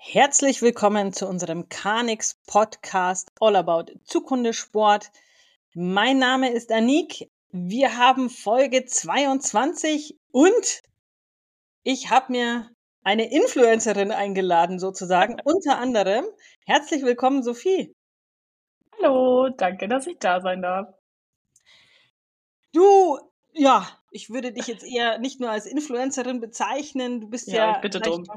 Herzlich willkommen zu unserem Carnix Podcast All About Zukunftssport. Mein Name ist Anik. Wir haben Folge 22 und ich habe mir eine Influencerin eingeladen sozusagen, unter anderem. Herzlich willkommen, Sophie. Hallo, danke, dass ich da sein darf. Ich würde dich jetzt eher nicht nur als Influencerin bezeichnen. Du bist ja ich bitte drum.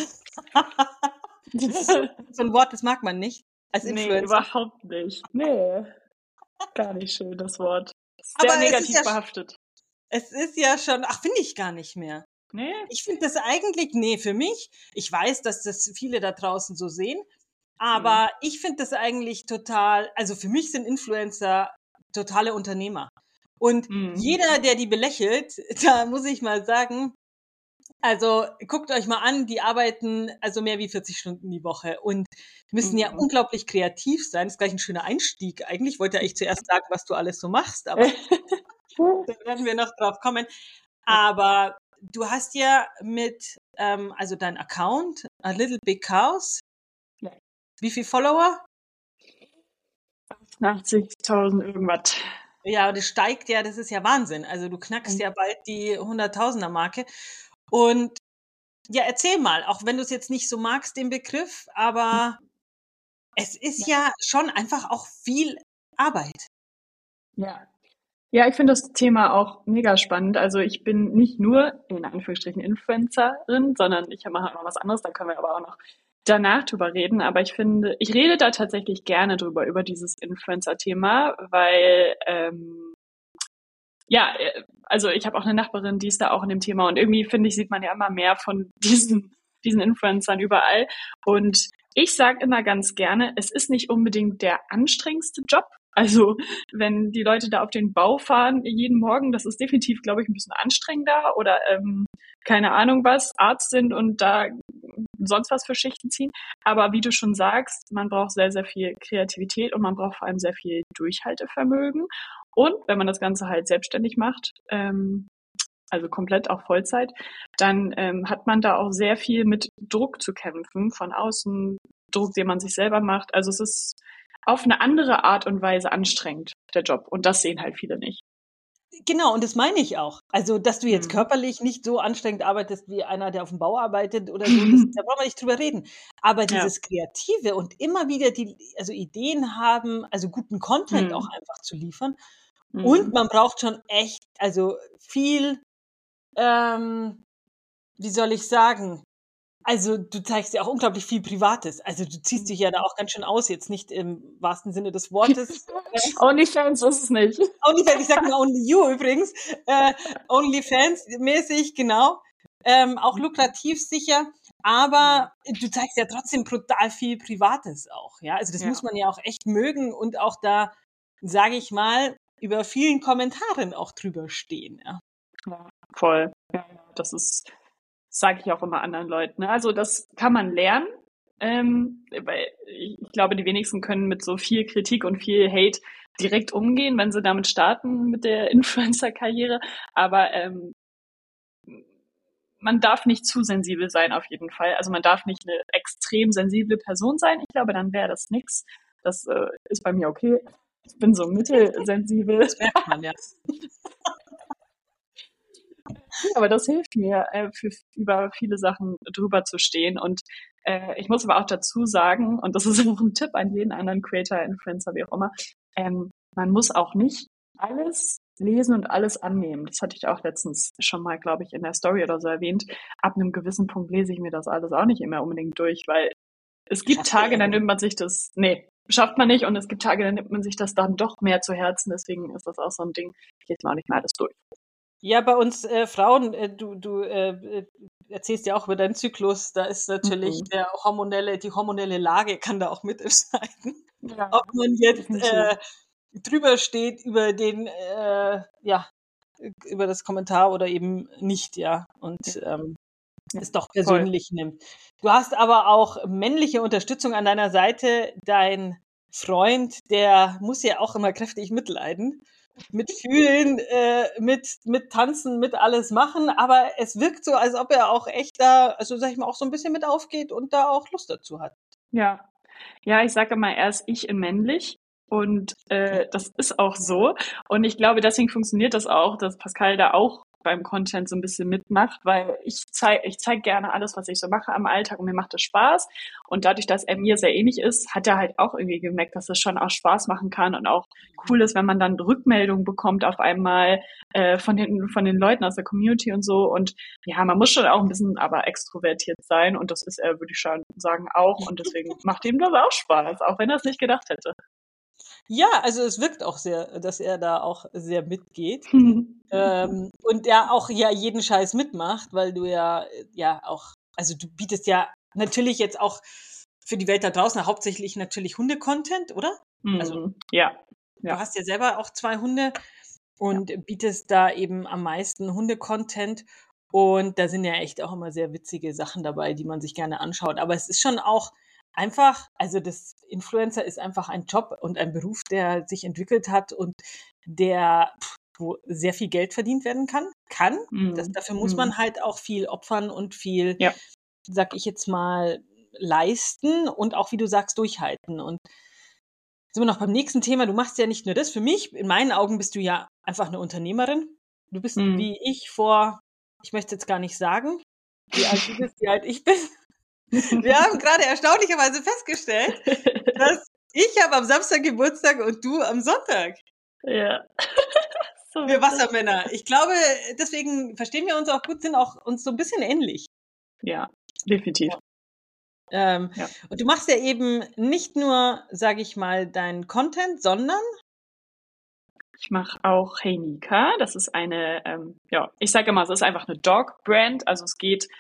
Das ist so ein Wort, das mag man nicht als Influencer. Nee, überhaupt nicht. Nee, gar nicht schön, das Wort. Sehr Aber negativ behaftet. Es ist ja schon, finde ich gar nicht mehr. Nee? Ich finde das eigentlich, für mich, ich weiß, dass das viele da draußen so sehen, aber ich finde das eigentlich total, also für mich sind Influencer totale Unternehmer. Und jeder, der die belächelt, da muss ich mal sagen, also guckt euch mal an, die arbeiten also mehr wie 40 Stunden die Woche und müssen ja unglaublich kreativ sein. Das ist gleich ein schöner Einstieg eigentlich. Ich wollte ja eigentlich zuerst sagen, was du alles so machst, aber da werden wir noch drauf kommen. Aber du hast ja mit, also dein Account, A Little Big Chaos, wie viele Follower? 80.000 irgendwas. Ja, das steigt ja, das ist ja Wahnsinn. Also du knackst ja bald die 100.000er-Marke. Und ja, erzähl mal, auch wenn du es jetzt nicht so magst, den Begriff, aber es ist ja schon einfach auch viel Arbeit. Ja, ich finde das Thema auch mega spannend. Also ich bin nicht nur in Anführungsstrichen Influencerin, sondern ich mache noch was anderes, da können wir aber auch noch danach drüber reden. Aber ich finde, ich rede da tatsächlich gerne drüber, über dieses Influencer-Thema, weil also ich habe auch eine Nachbarin, die ist da auch in dem Thema und irgendwie finde ich, sieht man ja immer mehr von diesen Influencern überall. Und ich sage immer ganz gerne, es ist nicht unbedingt der anstrengendste Job. Also wenn die Leute da auf den Bau fahren jeden Morgen, das ist definitiv, glaube ich, ein bisschen anstrengender oder keine Ahnung was, Arzt sind und da sonst was für Schichten ziehen. Aber wie du schon sagst, man braucht sehr, sehr viel Kreativität und man braucht vor allem sehr viel Durchhaltevermögen. Und wenn man das Ganze halt selbstständig macht, also komplett auch Vollzeit, dann hat man da auch sehr viel mit Druck zu kämpfen, von außen, Druck, den man sich selber macht. Also es ist auf eine andere Art und Weise anstrengend, der Job. Und das sehen halt viele nicht. Genau, und das meine ich auch. Also, dass du jetzt körperlich nicht so anstrengend arbeitest wie einer, der auf dem Bau arbeitet oder so, da brauchen wir nicht drüber reden. Aber dieses Kreative und immer wieder also Ideen haben, also guten Content auch einfach zu liefern. Und man braucht schon echt, also viel, wie soll ich sagen? Also, du zeigst ja auch unglaublich viel Privates. Also, du ziehst dich ja da auch ganz schön aus, jetzt nicht im wahrsten Sinne des Wortes. OnlyFans ist es nicht. OnlyFans, ich sag mal Only You übrigens. OnlyFans-mäßig, genau. Auch lukrativ sicher. Aber du zeigst ja trotzdem brutal viel Privates auch, ja. Also, das muss man ja auch echt mögen und auch da, sage ich mal, über vielen Kommentaren auch drüber stehen, ja. Ja, voll. Ja, das sage ich auch immer anderen Leuten. Ne? Also das kann man lernen, weil ich glaube, die wenigsten können mit so viel Kritik und viel Hate direkt umgehen, wenn sie damit starten mit der Influencer-Karriere. Aber man darf nicht zu sensibel sein auf jeden Fall. Also man darf nicht eine extrem sensible Person sein. Ich glaube, dann wäre das nix. Das ist bei mir okay. Ich bin so mittelsensibel. Das merkt man, ja. Aber das hilft mir, über viele Sachen drüber zu stehen. Und ich muss aber auch dazu sagen, und das ist auch ein Tipp an jeden anderen Creator, Influencer, wie auch immer, man muss auch nicht alles lesen und alles annehmen. Das hatte ich auch letztens schon mal, glaube ich, in der Story oder so erwähnt. Ab einem gewissen Punkt lese ich mir das alles auch nicht immer unbedingt durch, weil es gibt Tage, dann nimmt man sich das, schafft man nicht. Und es gibt Tage, dann nimmt man sich das dann doch mehr zu Herzen. Deswegen ist das auch so ein Ding, ich lese mir auch nicht mehr alles durch. Ja, bei uns Frauen, du erzählst ja auch über deinen Zyklus, da ist natürlich die hormonelle Lage kann da auch mitentscheiden. Ja, ob man jetzt drüber steht über den, über das Kommentar oder eben nicht, ja. Und es doch persönlich nimmt. Du hast aber auch männliche Unterstützung an deiner Seite. Dein Freund, der muss ja auch immer kräftig mitleiden. mit Fühlen, mit Tanzen, mit alles machen, aber es wirkt so, als ob er auch echt da, also sag ich mal, auch so ein bisschen mit aufgeht und da auch Lust dazu hat. Ja. Ja, ich sage immer, er ist ich in männlich und das ist auch so. Und ich glaube, deswegen funktioniert das auch, dass Pascal da auch beim Content so ein bisschen mitmacht, weil ich zeig gerne alles, was ich so mache am Alltag und mir macht das Spaß. Und dadurch, dass er mir sehr ähnlich ist, hat er halt auch irgendwie gemerkt, dass es schon auch Spaß machen kann und auch cool ist, wenn man dann Rückmeldungen bekommt auf einmal von den Leuten aus der Community und so. Und ja, man muss schon auch ein bisschen aber extrovertiert sein und das ist er, würde ich schon sagen, auch. Und deswegen macht ihm das auch Spaß, auch wenn er es nicht gedacht hätte. Ja, also es wirkt auch sehr, dass er da auch sehr mitgeht. Und er auch ja jeden Scheiß mitmacht, weil du ja auch, also du bietest ja natürlich jetzt auch für die Welt da draußen hauptsächlich natürlich Hunde-Content, oder? Also Ja, du ja, hast ja selber auch 2 Hunde ja. und bietest da eben am meisten Hunde-Content. Und da sind ja echt auch immer sehr witzige Sachen dabei, die man sich gerne anschaut. Aber es ist schon auch einfach, also das Influencer ist einfach ein Job und ein Beruf, der sich entwickelt hat und der, wo sehr viel Geld verdient werden kann. Dafür muss man halt auch viel opfern und viel, Ja. sag ich jetzt mal, leisten und auch, wie du sagst, durchhalten. Und sind wir noch beim nächsten Thema. Du machst ja nicht nur das. Für mich, in meinen Augen bist du ja einfach eine Unternehmerin. Du bist Mhm. wie ich vor, ich möchte jetzt gar nicht sagen, wie alt du bist, wie alt ich bin. Wir haben gerade erstaunlicherweise festgestellt, dass ich habe am Samstag Geburtstag und du am Sonntag. Ja, so Wir witzig. Wassermänner. Ich glaube, deswegen verstehen wir uns auch gut, sind auch uns so ein bisschen ähnlich. Ja, definitiv. Ähm, Ja. und du machst ja eben nicht nur, sage ich mal, deinen Content, sondern Ich mache auch Hey Nika. Das ist eine, ja, ich sage immer, es ist einfach eine Dog-Brand. Also es geht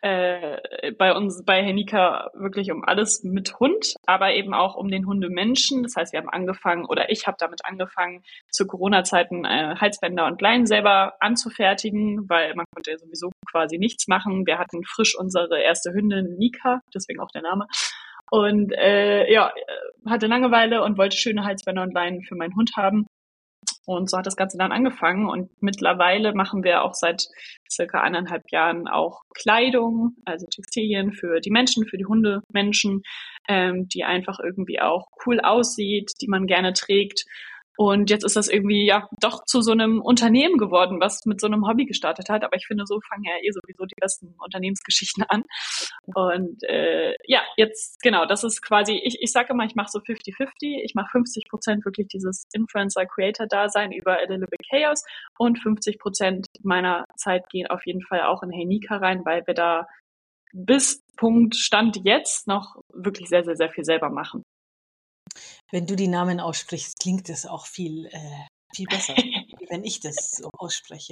bei uns bei Hey Nika wirklich um alles mit Hund, aber eben auch um den Hundemenschen. Das heißt, wir haben angefangen, oder ich habe damit angefangen, zu Corona-Zeiten Halsbänder und Leinen selber anzufertigen, weil man konnte ja sowieso quasi nichts machen. Wir hatten frisch unsere erste Hündin Nika, deswegen auch der Name. Und ja, hatte Langeweile und wollte schöne Halsbänder und Leinen für meinen Hund haben. Und so hat das Ganze dann angefangen. Und mittlerweile machen wir auch seit circa 1,5 Jahren auch Kleidung, also Textilien für die Menschen, für die Hundemenschen, die einfach irgendwie auch cool aussieht, die man gerne trägt. Und jetzt ist das irgendwie ja doch zu so einem Unternehmen geworden, was mit so einem Hobby gestartet hat. Aber ich finde, so fangen ja sowieso die besten Unternehmensgeschichten an. Und ja, jetzt genau, das ist quasi, ich sage immer, ich mache so 50-50. Ich mache 50% wirklich dieses Influencer-Creator-Dasein über A Little Bit Chaos und 50% meiner Zeit gehen auf jeden Fall auch in Hey Nika rein, weil wir da bis Punkt Stand jetzt noch wirklich sehr, sehr, sehr viel selber machen. wenn du die Namen aussprichst, klingt es auch viel besser, wie wenn ich das so ausspreche.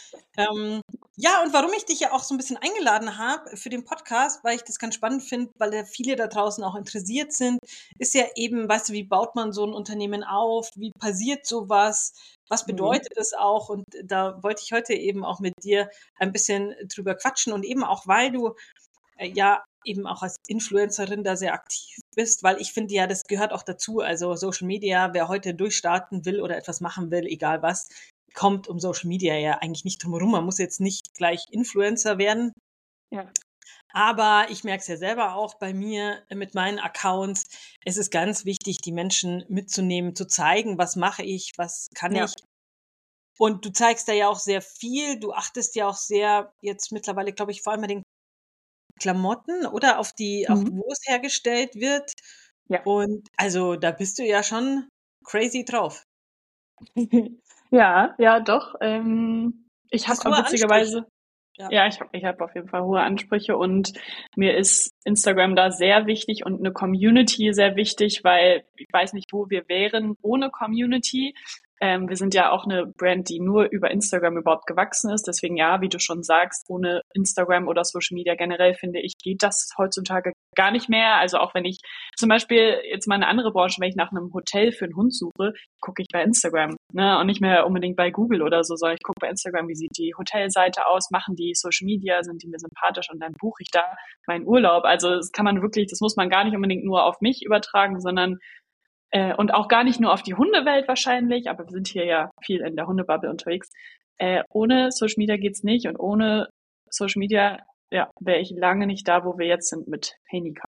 Ja, und warum ich dich ja auch so ein bisschen eingeladen habe für den Podcast, weil ich das ganz spannend finde, weil ja viele da draußen auch interessiert sind, ist ja eben, weißt du, wie baut man so ein Unternehmen auf? Wie passiert sowas? Was Mhm. bedeutet es auch? Und da wollte ich heute eben auch mit dir ein bisschen drüber quatschen und eben auch, weil du ja eben auch als Influencerin da sehr aktiv bist, weil ich finde ja, das gehört auch dazu. Also Social Media, wer heute durchstarten will oder etwas machen will, egal was, kommt um Social Media ja eigentlich nicht drum herum. Man muss jetzt nicht gleich Influencer werden. Ja. Aber ich merke es ja selber auch bei mir mit meinen Accounts. Es ist ganz wichtig, die Menschen mitzunehmen, zu zeigen, was mache ich, was kann Ja. ich. Und du zeigst da ja auch sehr viel. Du achtest ja auch sehr jetzt mittlerweile, glaube ich, vor allem bei den Klamotten oder auf die, auch Mhm. wo es hergestellt wird. Ja. Und also da bist du ja schon crazy drauf. Ja, ja, doch. Ich habe Hast hohe Ansprüche. witzigerweise, Ja. ja, ich hab auf jeden Fall hohe Ansprüche und mir ist Instagram da sehr wichtig und eine Community sehr wichtig, weil ich weiß nicht, wo wir wären ohne Community. Wir sind ja auch eine Brand, die nur über Instagram überhaupt gewachsen ist. Deswegen ja, wie du schon sagst, ohne Instagram oder Social Media generell finde ich, geht das heutzutage gar nicht mehr. Also auch wenn ich zum Beispiel jetzt mal eine andere Branche, wenn ich nach einem Hotel für einen Hund suche, gucke ich bei Instagram, ne? Und nicht mehr unbedingt bei Google oder so, sondern ich gucke bei Instagram, wie sieht die Hotelseite aus, machen die Social Media, sind die mir sympathisch und dann buche ich da meinen Urlaub. Also das kann man wirklich, das muss man gar nicht unbedingt nur auf mich übertragen, sondern und auch gar nicht nur auf die Hundewelt wahrscheinlich, aber wir sind hier ja viel in der Hundebubble unterwegs. Ohne Social Media geht's nicht und ohne Social Media, ja, wäre ich lange nicht da, wo wir jetzt sind mit Hey.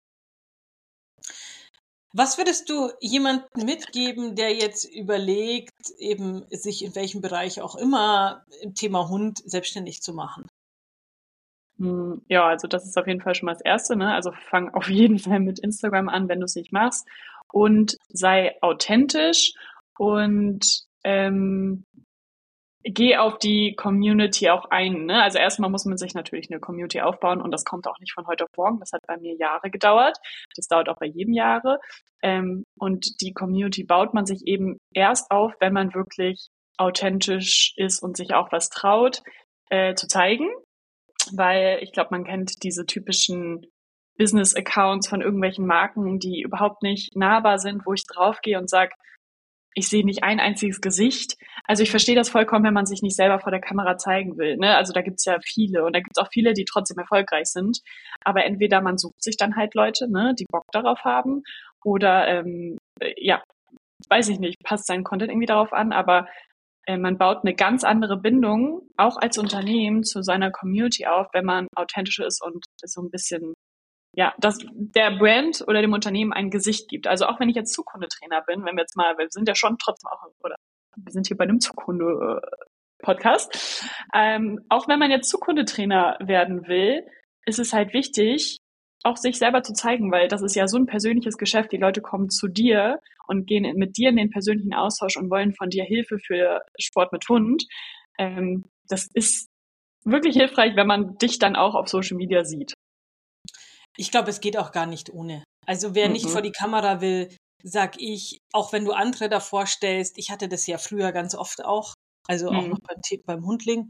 Was würdest du jemandem mitgeben, der jetzt überlegt, eben sich in welchem Bereich auch immer im Thema Hund selbstständig zu machen? Ja, also das ist auf jeden Fall schon mal das Erste, ne? Also fang auf jeden Fall mit Instagram an, wenn du es nicht machst, und sei authentisch und geh auf die Community auch ein, ne? Also erstmal muss man sich natürlich eine Community aufbauen und das kommt auch nicht von heute auf morgen. Das hat bei mir Jahre gedauert. Das dauert auch bei jedem Jahre. Und die Community baut man sich eben erst auf, wenn man wirklich authentisch ist und sich auch was traut, zu zeigen. Weil ich glaube, man kennt diese typischen Business-Accounts von irgendwelchen Marken, die überhaupt nicht nahbar sind, wo ich draufgehe und sage, ich sehe nicht ein einziges Gesicht. Also ich verstehe das vollkommen, wenn man sich nicht selber vor der Kamera zeigen will, ne? Also da gibt's ja viele und da gibt's auch viele, die trotzdem erfolgreich sind. Aber entweder man sucht sich dann halt Leute, ne, die Bock darauf haben, oder ja, weiß ich nicht, passt sein Content irgendwie darauf an, aber man baut eine ganz andere Bindung, auch als Unternehmen, zu seiner Community auf, wenn man authentisch ist und so ein bisschen, ja, dass der Brand oder dem Unternehmen ein Gesicht gibt. Also auch wenn ich jetzt Zugkundetrainer bin, wenn wir jetzt mal, wir sind ja schon trotzdem auch, oder wir sind hier bei einem Zugkunde-Podcast, auch wenn man jetzt Zugkundetrainer werden will, ist es halt wichtig, auch sich selber zu zeigen, weil das ist ja so ein persönliches Geschäft. Die Leute kommen zu dir und gehen mit dir in den persönlichen Austausch und wollen von dir Hilfe für Sport mit Hund. Das ist wirklich hilfreich, wenn man dich dann auch auf Social Media sieht. Ich glaube, es geht auch gar nicht ohne. Also wer nicht vor die Kamera will, sag ich, auch wenn du andere davor stellst, ich hatte das ja früher ganz oft auch, also auch noch beim Hundling,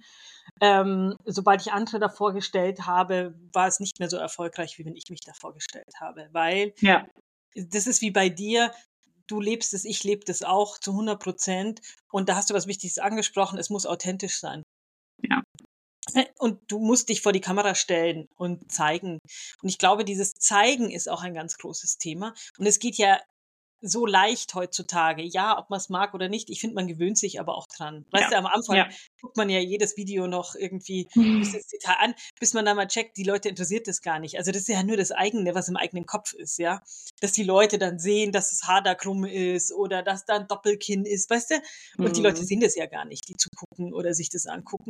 sobald ich andere davor gestellt habe, war es nicht mehr so erfolgreich, wie wenn ich mich davor gestellt habe, weil Ja. das ist wie bei dir, du lebst es, ich lebe das auch zu 100% und da hast du was Wichtiges angesprochen, es muss authentisch sein. Ja. Und du musst dich vor die Kamera stellen und zeigen. Und ich glaube, dieses Zeigen ist auch ein ganz großes Thema. Und es geht ja so leicht heutzutage. Ja, ob man es mag oder nicht. Ich finde, man gewöhnt sich aber auch dran. Weißt du, am Anfang guckt man ja jedes Video noch irgendwie bis ins Detail an, bis man dann mal checkt, die Leute interessiert das gar nicht. Also das ist ja nur das eigene, was im eigenen Kopf ist, ja. Dass die Leute dann sehen, dass das Haar da krumm ist oder dass da ein Doppelkinn ist, weißt du? Und die Leute sehen das ja gar nicht, die zugucken oder sich das angucken.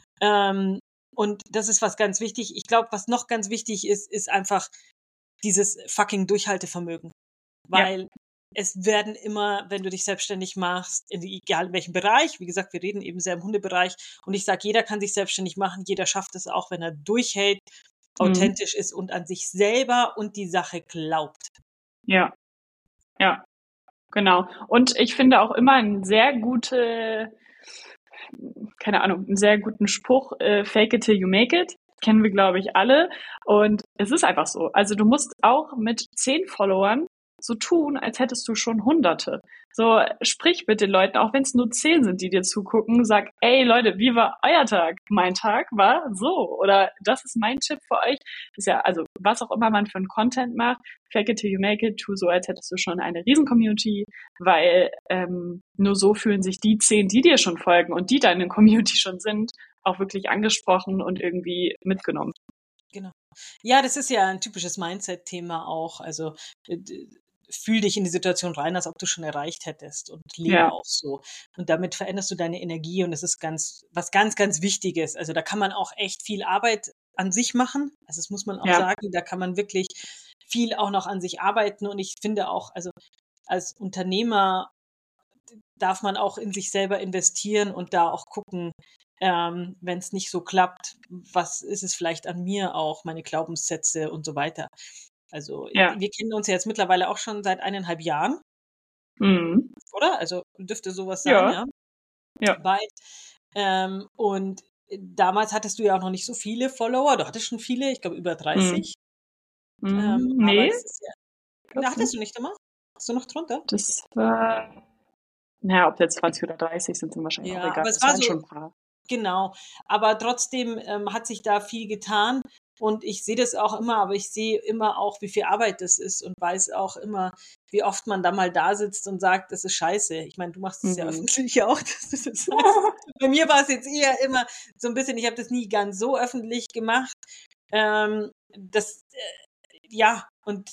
Und das ist was ganz wichtig. Ich glaube, was noch ganz wichtig ist, ist einfach dieses fucking Durchhaltevermögen. Weil es werden immer, wenn du dich selbstständig machst, egal in welchem Bereich, wie gesagt, wir reden eben sehr im Hundebereich, und ich sage, jeder kann sich selbstständig machen, jeder schafft es auch, wenn er durchhält, authentisch ist und an sich selber und die Sache glaubt. Ja, genau. Und ich finde auch immer einen sehr guten Spruch, fake it till you make it. Kennen wir, glaube ich, alle. Und es ist einfach so. Also du musst auch mit 10 Followern so tun, als hättest du schon Hunderte. So, sprich mit den Leuten, auch wenn es nur 10 sind, die dir zugucken, sag, ey Leute, wie war euer Tag? Mein Tag war so. Oder das ist mein Tipp für euch. Ist ja, also was auch immer man für einen Content macht, fake it till you make it, tu so, als hättest du schon eine Riesen-Community, weil nur so fühlen sich die 10, die dir schon folgen und die deine Community schon sind, auch wirklich angesprochen und irgendwie mitgenommen. Genau. Ja, das ist ja ein typisches Mindset-Thema auch. Also fühl dich in die Situation rein, als ob du schon erreicht hättest, und lebe auch so. Und damit veränderst du deine Energie, und das ist was ganz, ganz Wichtiges. Also da kann man auch echt viel Arbeit an sich machen. Also das muss man auch sagen, da kann man wirklich viel auch noch an sich arbeiten, und ich finde auch, also als Unternehmer darf man auch in sich selber investieren und da auch gucken, wenn es nicht so klappt, was ist es vielleicht an mir auch, meine Glaubenssätze und so weiter. Also wir kennen uns ja jetzt mittlerweile auch schon seit 1,5 Jahren, oder? Also dürfte sowas sein, ja. Bald. Und damals hattest du ja auch noch nicht so viele Follower, du hattest schon viele, ich glaube über 30. Nee. Aber das ist ja, hattest du nicht immer? Hast du noch drunter? Das war, naja, ob jetzt 20 oder 30 sind wahrscheinlich auch egal. Aber es das war waren so, schon ein paar. genau. Aber trotzdem hat sich da viel getan. und ich sehe das auch immer, aber ich sehe immer auch, wie viel Arbeit das ist und weiß auch immer, wie oft man da mal da sitzt und sagt, das ist scheiße. Ich meine, du machst es ja öffentlich auch, dass du das sagst. Bei mir war es jetzt eher immer so ein bisschen, ich habe das nie ganz so öffentlich gemacht. Das, ja, und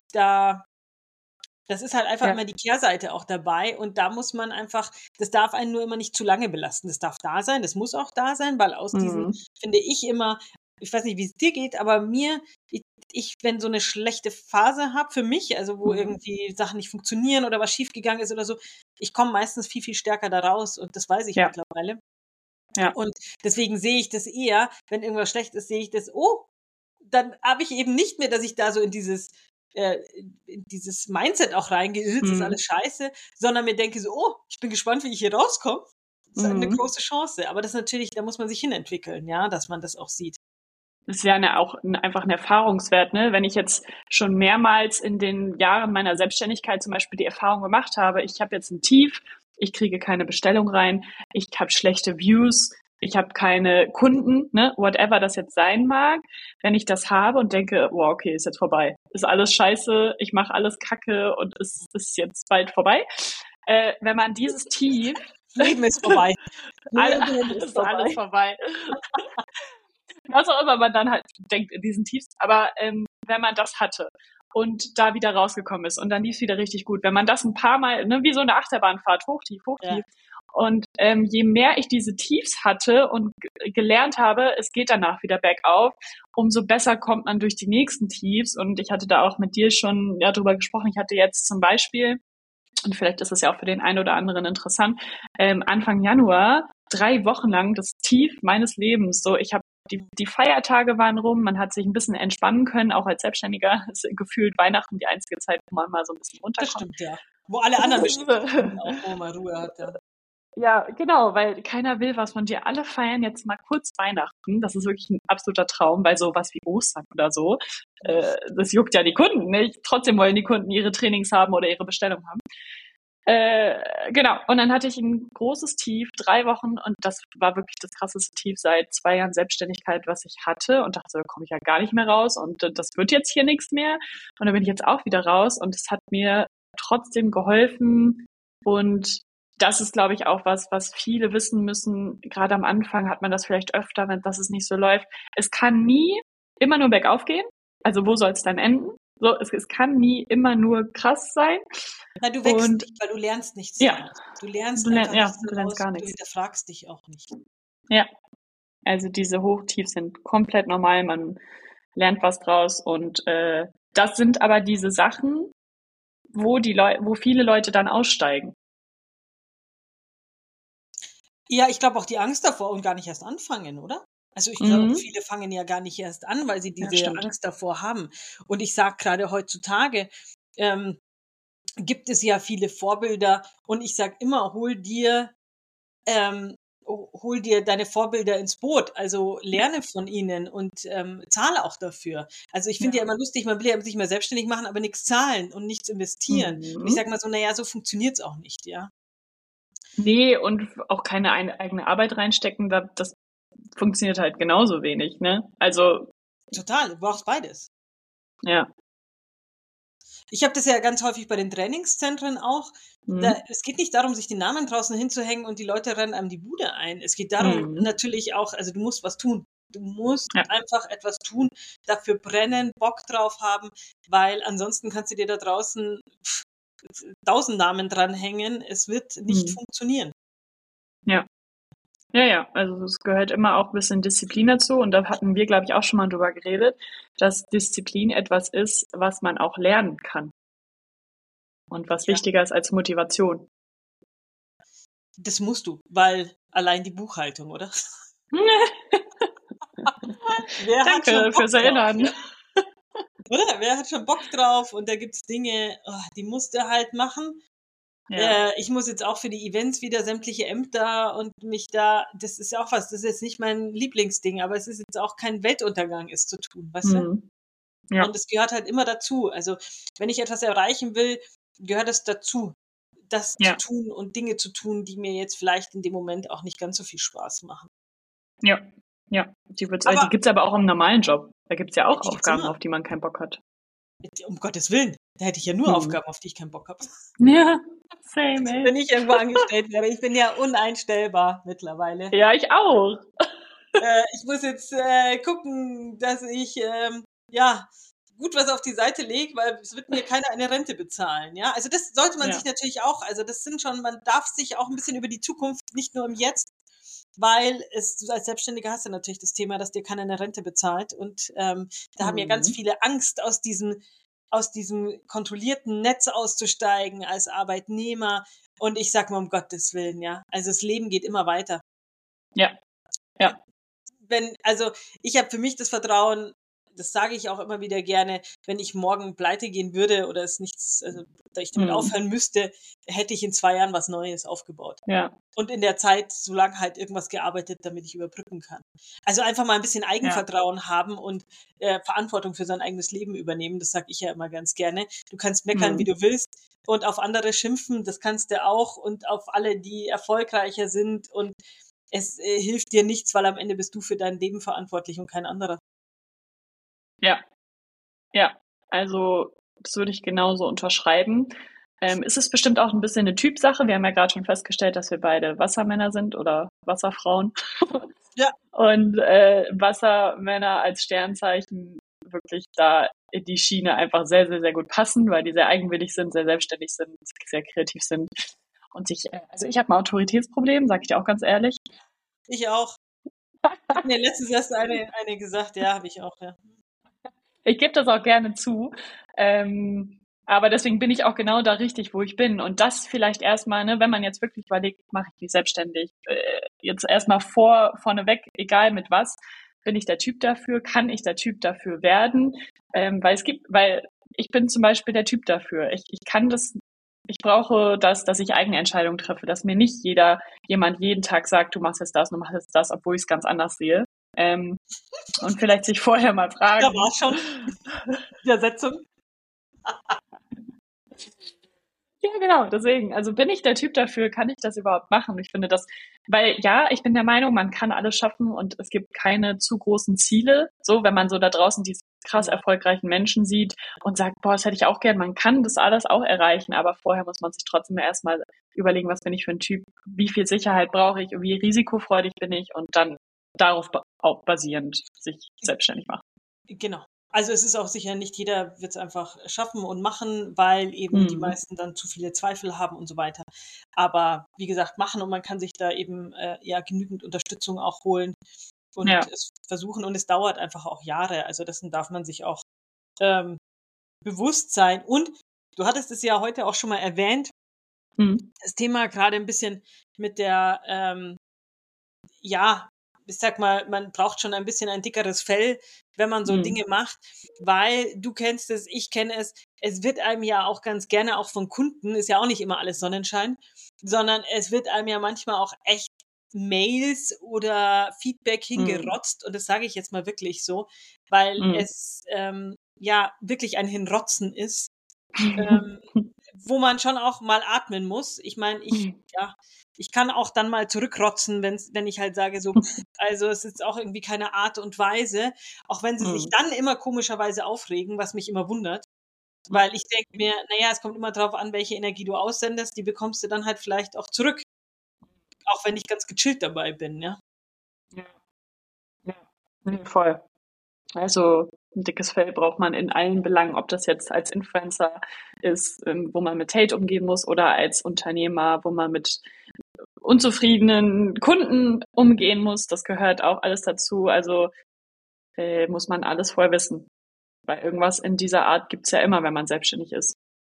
das ist halt einfach Ja. immer die Kehrseite auch dabei und da muss man einfach, das darf einen nur immer nicht zu lange belasten. Das darf da sein, das muss auch da sein, weil aus diesen, finde ich immer, ich weiß nicht, wie es dir geht, aber ich, wenn so eine schlechte Phase habe für mich, also wo irgendwie Sachen nicht funktionieren oder was schiefgegangen ist oder so, ich komme meistens viel, viel stärker da raus und das weiß ich Ja. mittlerweile. Ja. Und deswegen sehe ich das eher, wenn irgendwas schlecht ist, sehe ich das, oh, dann habe ich eben nicht mehr, dass ich da so in dieses Mindset auch reingehe, jetzt ist alles scheiße, sondern mir denke so, oh, ich bin gespannt, wie ich hier rauskomme. Das ist eine große Chance. Aber das ist natürlich, da muss man sich hinentwickeln, ja, dass man das auch sieht. Das ist ja einfach ein Erfahrungswert, ne? Wenn ich jetzt schon mehrmals in den Jahren meiner Selbstständigkeit zum Beispiel die Erfahrung gemacht habe, ich habe jetzt ein Tief, ich kriege keine Bestellung rein, ich habe schlechte Views, ich habe keine Kunden, ne? Whatever das jetzt sein mag. Wenn ich das habe und denke, wow, okay, ist jetzt vorbei, ist alles scheiße, ich mache alles Kacke und es ist jetzt bald vorbei. Wenn man dieses Tief... Leben ist vorbei. Alles vorbei. Was auch immer man dann halt denkt in diesen Tiefs. Aber wenn man das hatte und da wieder rausgekommen ist und dann lief es wieder richtig gut, wenn man das ein paar Mal, ne, wie so eine Achterbahnfahrt, hochtief, hochtief. Ja. Und je mehr ich diese Tiefs hatte und gelernt habe, es geht danach wieder bergauf, umso besser kommt man durch die nächsten Tiefs. Und ich hatte da auch mit dir schon drüber gesprochen. Ich hatte jetzt zum Beispiel, und vielleicht ist es ja auch für den einen oder anderen interessant, Anfang Januar 3 Wochen lang das Tief meines Lebens. So, ich habe die Feiertage waren rum, man hat sich ein bisschen entspannen können, auch als Selbstständiger ist gefühlt Weihnachten die einzige Zeit, wo man mal so ein bisschen runterkommt. Das stimmt, ja. Wo alle anderen beschäftigt sind, auch wo man Ruhe hat, ja. Ja, genau, weil keiner will was von dir. Alle feiern jetzt mal kurz Weihnachten. Das ist wirklich ein absoluter Traum, bei sowas wie Ostern oder so. Das juckt ja die Kunden nicht. Trotzdem wollen die Kunden ihre Trainings haben oder ihre Bestellung haben. Genau, und dann hatte ich ein großes Tief, 3 Wochen, und das war wirklich das krasseste Tief seit 2 Jahren Selbstständigkeit, was ich hatte, und dachte, da komme ich ja gar nicht mehr raus und das wird jetzt hier nichts mehr. Und dann bin ich jetzt auch wieder raus und es hat mir trotzdem geholfen, und das ist, glaube ich, auch was viele wissen müssen. Gerade am Anfang hat man das vielleicht öfter, wenn das nicht so läuft. Es kann nie immer nur bergauf gehen. Also wo soll es dann enden? So, es kann nie immer nur krass sein. Na, du wächst nicht, weil du lernst nichts. Ja. Du lernst einfach nichts du lernst gar und du nichts. hinterfragst dich auch nicht. Ja. Also diese Hochtiefs sind komplett normal. Man lernt was draus, und das sind aber diese Sachen, wo viele Leute dann aussteigen. Ja, ich glaube auch die Angst davor und gar nicht erst anfangen, oder? Also ich glaube, viele fangen ja gar nicht erst an, weil sie diese Angst davor haben. Und ich sage gerade heutzutage, gibt es ja viele Vorbilder, und ich sage immer, hol dir deine Vorbilder ins Boot, also lerne von ihnen und zahle auch dafür. Also ich finde ja immer lustig, man will ja sich mal selbstständig machen, aber nichts zahlen und nichts investieren. Und ich sage mal so, naja, so funktioniert's auch nicht, ja. Nee, und auch keine eigene Arbeit reinstecken, das funktioniert halt genauso wenig, ne? Also. Total, du brauchst beides. Ja. Ich habe das ja ganz häufig bei den Trainingszentren auch. Es geht nicht darum, sich den Namen draußen hinzuhängen und die Leute rennen einem die Bude ein. Es geht darum natürlich auch, also du musst was tun. Du musst einfach etwas tun, dafür brennen, Bock drauf haben, weil ansonsten kannst du dir da draußen 1000 Namen dranhängen. Es wird nicht funktionieren. Ja. Ja, also es gehört immer auch ein bisschen Disziplin dazu, und da hatten wir, glaube ich, auch schon mal drüber geredet, dass Disziplin etwas ist, was man auch lernen kann und was wichtiger ist als Motivation. Das musst du, weil allein die Buchhaltung, oder? Danke fürs Erinnern. Ja? Oder? Wer hat schon Bock drauf? Und da gibt's Dinge, die musst du halt machen. Ja. Ich muss jetzt auch für die Events wieder sämtliche Ämter und das ist ja auch was, das ist jetzt nicht mein Lieblingsding, aber es ist jetzt auch kein Weltuntergang, es zu tun, weißt du? Ja. Und es gehört halt immer dazu. Also, wenn ich etwas erreichen will, gehört es dazu, das zu tun und Dinge zu tun, die mir jetzt vielleicht in dem Moment auch nicht ganz so viel Spaß machen. Ja, Ja, die Aber gibt's aber auch im normalen Job. Da gibt's ja auch die gibt's Aufgaben, immer. auf die man keinen Bock hat. Um Gottes Willen. Da hätte ich ja nur Hm. Aufgaben, auf die ich keinen Bock habe. Ja, same, ey. Wenn ich irgendwo angestellt wäre. Ich bin ja uneinstellbar mittlerweile. Ja, ich auch. Ich muss jetzt gucken, dass ich ja gut was auf die Seite lege, weil es wird mir keiner eine Rente bezahlen. Ja, also das sollte man sich Ja, natürlich auch, also das sind schon, man darf sich auch ein bisschen über die Zukunft, nicht nur im Jetzt, weil du als Selbstständiger hast ja natürlich das Thema, dass dir keiner eine Rente bezahlt und da haben ja ganz mhm. viele Angst, aus diesem kontrollierten Netz auszusteigen als Arbeitnehmer. Und ich sag mal, um Gottes Willen, ja. Also das Leben geht immer weiter. Ja, ja. Also ich habe für mich das Vertrauen, das sage ich auch immer wieder gerne, wenn ich morgen pleite gehen würde oder es nichts, also da ich damit Mhm. aufhören müsste, hätte ich in 2 Jahren was Neues aufgebaut. Ja, Und in der Zeit so lange halt irgendwas gearbeitet, damit ich überbrücken kann. Also einfach mal ein bisschen ja. Eigenvertrauen haben und Verantwortung für sein eigenes Leben übernehmen. Das sage ich ja immer ganz gerne. Du kannst meckern, wie Mhm. du willst und auf andere schimpfen, das kannst du auch und auf alle, die erfolgreicher sind und es hilft dir nichts, weil am Ende bist du für dein Leben verantwortlich und kein anderer. Ja, ja. Also, das würde ich genauso unterschreiben. Ist es bestimmt auch ein bisschen eine Typsache. Wir haben ja gerade schon festgestellt, dass wir beide Wassermänner sind oder Wasserfrauen. Ja, Und Wassermänner als Sternzeichen wirklich da in die Schiene einfach sehr, sehr, sehr gut passen, weil die sehr eigenwillig sind, sehr selbstständig sind, sehr kreativ sind und also ich habe ein Autoritätsproblem, sage ich dir auch ganz ehrlich. ich auch. Hat mir letztens erst eine gesagt, ja, habe ich auch, ja. Ich gebe das auch gerne zu. Aber deswegen bin ich auch genau da richtig, wo ich bin. Und das vielleicht erstmal, ne, wenn man jetzt wirklich überlegt, mache ich mich selbstständig, jetzt erstmal vorneweg, egal mit was, bin ich der Typ dafür, kann ich der Typ dafür werden? Weil ich bin zum Beispiel der Typ dafür. Ich kann das, ich brauche das, dass ich eigene Entscheidungen treffe, dass mir nicht jemand jeden Tag sagt, du machst jetzt das, du machst jetzt das, obwohl ich es ganz anders sehe. Und vielleicht sich vorher mal Da war fragen. schon die Übersetzung. Ja, genau, deswegen. Also bin ich der Typ dafür, kann ich das überhaupt machen? Ich finde das, weil ja, ich bin der Meinung, man kann alles schaffen und es gibt keine zu großen Ziele. So, wenn man so da draußen diese krass Genau. erfolgreichen Menschen sieht und sagt, boah, das hätte ich auch gern, man kann das alles auch erreichen, aber vorher muss man sich trotzdem erstmal überlegen, was bin ich für ein Typ, wie viel Sicherheit brauche ich, wie risikofreudig bin ich und dann darauf auch basierend sich selbstständig machen. Genau. Also es ist auch sicher, nicht jeder wird es einfach schaffen und machen, weil eben die Mhm. meisten dann zu viele Zweifel haben und so weiter. Aber wie gesagt, machen und man kann sich da eben ja genügend Unterstützung auch holen und Ja. es versuchen und es dauert einfach auch Jahre. Also dessen darf man sich auch ähm, bewusst sein. Und du hattest es ja heute auch schon mal erwähnt, Mhm. das Thema gerade ein bisschen mit der ja, ich sag mal, man braucht schon ein bisschen ein dickeres Fell, wenn man so Mhm. Dinge macht, weil du kennst es, ich kenne es. Es wird einem ja auch ganz gerne auch von Kunden, ist ja auch nicht immer alles Sonnenschein, sondern es wird einem ja manchmal auch echt Mails oder Feedback Mhm. hingerotzt und das sage ich jetzt mal wirklich so, weil Mhm. es ja wirklich ein Hinrotzen ist. Ähm, wo man schon auch mal atmen muss. Ich meine, ja, ich kann auch dann mal zurückrotzen, wenn ich halt sage, so, also es ist auch irgendwie keine Art und Weise, auch wenn sie sich Mhm. dann immer komischerweise aufregen, was mich immer wundert, weil ich denke mir, naja, es kommt immer drauf an, welche Energie du aussendest, die bekommst du dann halt vielleicht auch zurück, auch wenn ich ganz gechillt dabei bin, ja. Ja, ja. Ne, voll. Also ein dickes Fell braucht man in allen Belangen, ob das jetzt als Influencer ist, wo man mit Hate umgehen muss, oder als Unternehmer, wo man mit unzufriedenen Kunden umgehen muss. Das gehört auch alles dazu. Also muss man alles vorher wissen. Weil irgendwas in dieser Art gibt's ja immer, wenn man selbstständig ist.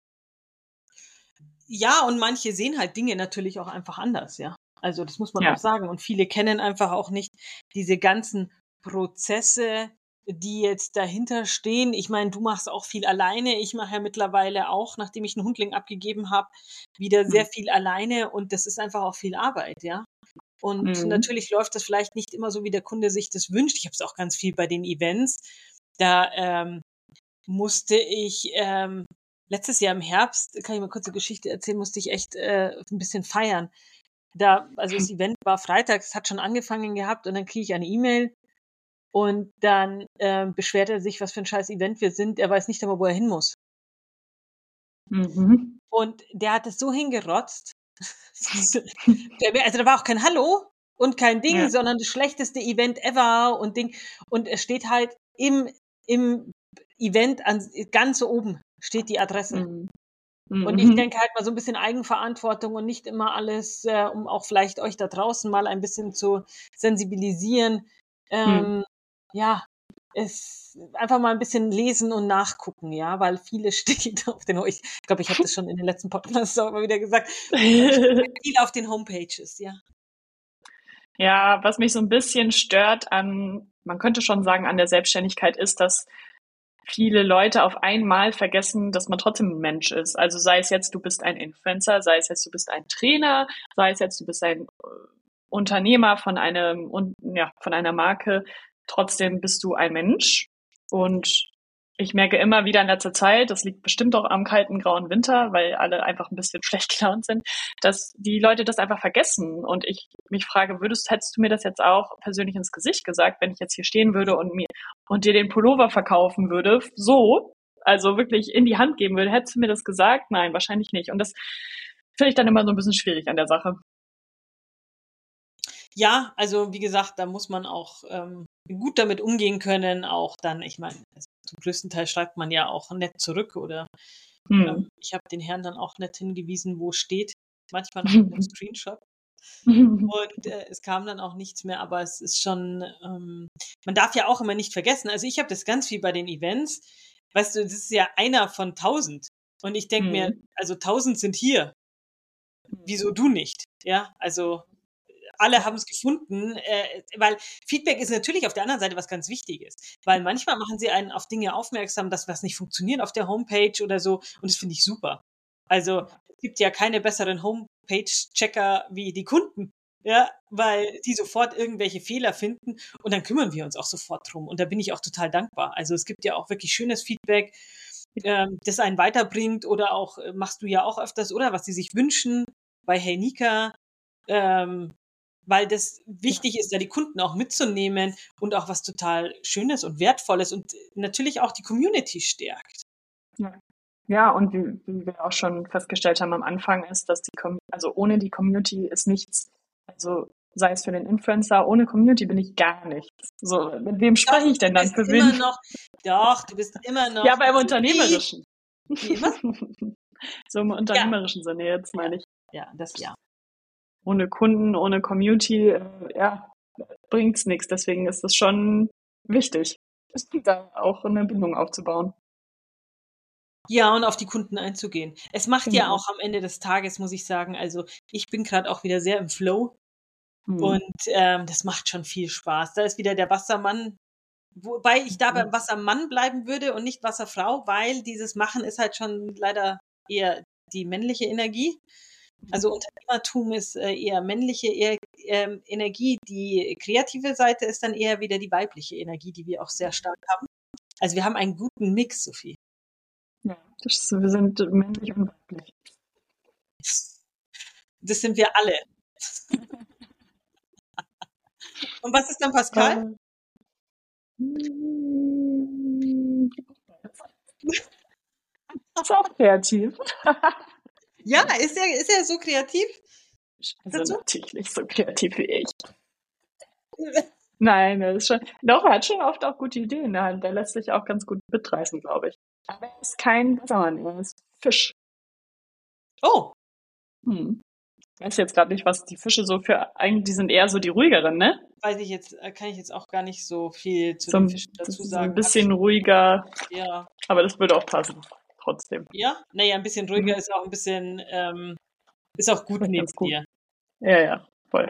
Ja, und manche sehen halt Dinge natürlich auch einfach anders, ja. Also, das muss man auch Ja. sagen. Und viele kennen einfach auch nicht diese ganzen Prozesse, die jetzt dahinter stehen. Ich meine, du machst auch viel alleine. Ich mache ja mittlerweile auch, nachdem ich einen Hundling abgegeben habe, wieder sehr Mhm. viel alleine und das ist einfach auch viel Arbeit, ja. Und Mhm. natürlich läuft das vielleicht nicht immer so, wie der Kunde sich das wünscht. Ich habe es auch ganz viel bei den Events. Da musste ich letztes Jahr im Herbst, kann ich mal kurz eine Geschichte erzählen, musste ich echt ein bisschen feiern. also das Event war Freitag, es hat schon angefangen gehabt und dann kriege ich eine E-Mail und dann beschwert er sich, was für ein scheiß Event wir sind. Er weiß nicht einmal, wo er hin muss. Mhm. Und der hat es so hingerotzt. Also da war auch kein Hallo und kein Ding, Ja. sondern das schlechteste Event ever und Ding. Und es steht halt im Event ganz oben steht die Adresse. Mhm. Und ich Mhm. denke halt mal so ein bisschen Eigenverantwortung und nicht immer alles, um auch vielleicht euch da draußen mal ein bisschen zu sensibilisieren. Ja, es einfach mal ein bisschen lesen und nachgucken, ja, weil viele steht auf den, ich glaube, ich habe das schon in den letzten Podcasts auch mal wieder gesagt, viel auf den Homepages, ja. Ja, was mich so ein bisschen stört man könnte schon sagen, an der Selbstständigkeit ist, dass viele Leute auf einmal vergessen, dass man trotzdem ein Mensch ist. Also sei es jetzt, du bist ein Influencer, sei es jetzt, du bist ein Trainer, sei es jetzt, du bist ein Unternehmer von von einer Marke. Trotzdem bist du ein Mensch. Und ich merke immer wieder in letzter Zeit, das liegt bestimmt auch am kalten, grauen Winter, weil alle einfach ein bisschen schlecht gelaunt sind, dass die Leute das einfach vergessen. Und ich mich frage, hättest du mir das jetzt auch persönlich ins Gesicht gesagt, wenn ich jetzt hier stehen würde und dir den Pullover verkaufen würde, so, also wirklich in die Hand geben würde, hättest du mir das gesagt? Nein, wahrscheinlich nicht. Und das finde ich dann immer so ein bisschen schwierig an der Sache. Ja, also wie gesagt, da muss man auch gut damit umgehen können, auch dann, ich meine, zum größten Teil schreibt man ja auch nett zurück oder ich habe den Herrn dann auch nett hingewiesen, wo steht, manchmal noch mit einem Screenshot. Und es kam dann auch nichts mehr, aber es ist schon, man darf ja auch immer nicht vergessen, also ich habe das ganz viel bei den Events, weißt du, das ist ja einer von 1000 und ich denke mir, also 1000 sind hier, wieso du nicht? Ja, also alle haben es gefunden, weil Feedback ist natürlich auf der anderen Seite was ganz Wichtiges, weil manchmal machen sie einen auf Dinge aufmerksam, dass was nicht funktioniert auf der Homepage oder so und das finde ich super. Also es gibt ja keine besseren Homepage-Checker wie die Kunden, ja, weil die sofort irgendwelche Fehler finden und dann kümmern wir uns auch sofort drum und da bin ich auch total dankbar. Also es gibt ja auch wirklich schönes Feedback, das einen weiterbringt oder auch, machst du ja auch öfters, oder was sie sich wünschen bei Hey Nika, ähm, weil das wichtig ist, da die Kunden auch mitzunehmen und auch was total Schönes und Wertvolles und natürlich auch die Community stärkt. Ja, und wie wir auch schon festgestellt haben am Anfang, ist, dass also ohne die Community ist nichts. Also sei es für den Influencer, ohne Community bin ich gar nichts. So, mit wem spreche ich denn dann? Für wen? Du bist immer noch. Ja, aber im Unternehmerischen. Wie immer? So im unternehmerischen Sinne jetzt, meine ich. Ja, das ja. Ohne Kunden, ohne Community, bringt's nichts. Deswegen ist es schon wichtig, da auch eine Bindung aufzubauen. Ja, und auf die Kunden einzugehen. Es macht ja Genau. auch am Ende des Tages, muss ich sagen, also ich bin gerade auch wieder sehr im Flow und das macht schon viel Spaß. Da ist wieder der Wassermann, wobei ich da beim Wassermann bleiben würde und nicht Wasserfrau, weil dieses Machen ist halt schon leider eher die männliche Energie. Also Unternehmertum ist eher männliche Energie. Die kreative Seite ist dann eher wieder die weibliche Energie, die wir auch sehr stark haben. Also wir haben einen guten Mix, Sophie. Ja, wir sind männlich und weiblich. Das sind wir alle. Und was ist dann Pascal? Ist auch kreativ. Ja, ist er so kreativ? Also natürlich nicht so kreativ wie ich. Nein, er ist schon. Doch, er hat schon oft auch gute Ideen. Der lässt sich auch ganz gut mitreißen, glaube ich. Aber er ist kein Wassermann, er ist Fisch. Oh. Ich weiß jetzt gerade nicht, was die Fische so eigentlich, die sind eher so die ruhigeren, ne? Kann ich jetzt auch gar nicht so viel zu den Fischen dazu sagen. So ein bisschen ruhiger. Ja. Aber das würde auch passen, trotzdem. Ja? Naja, ein bisschen ruhiger ist auch ein bisschen, ist auch gut neben dir. Ja, voll.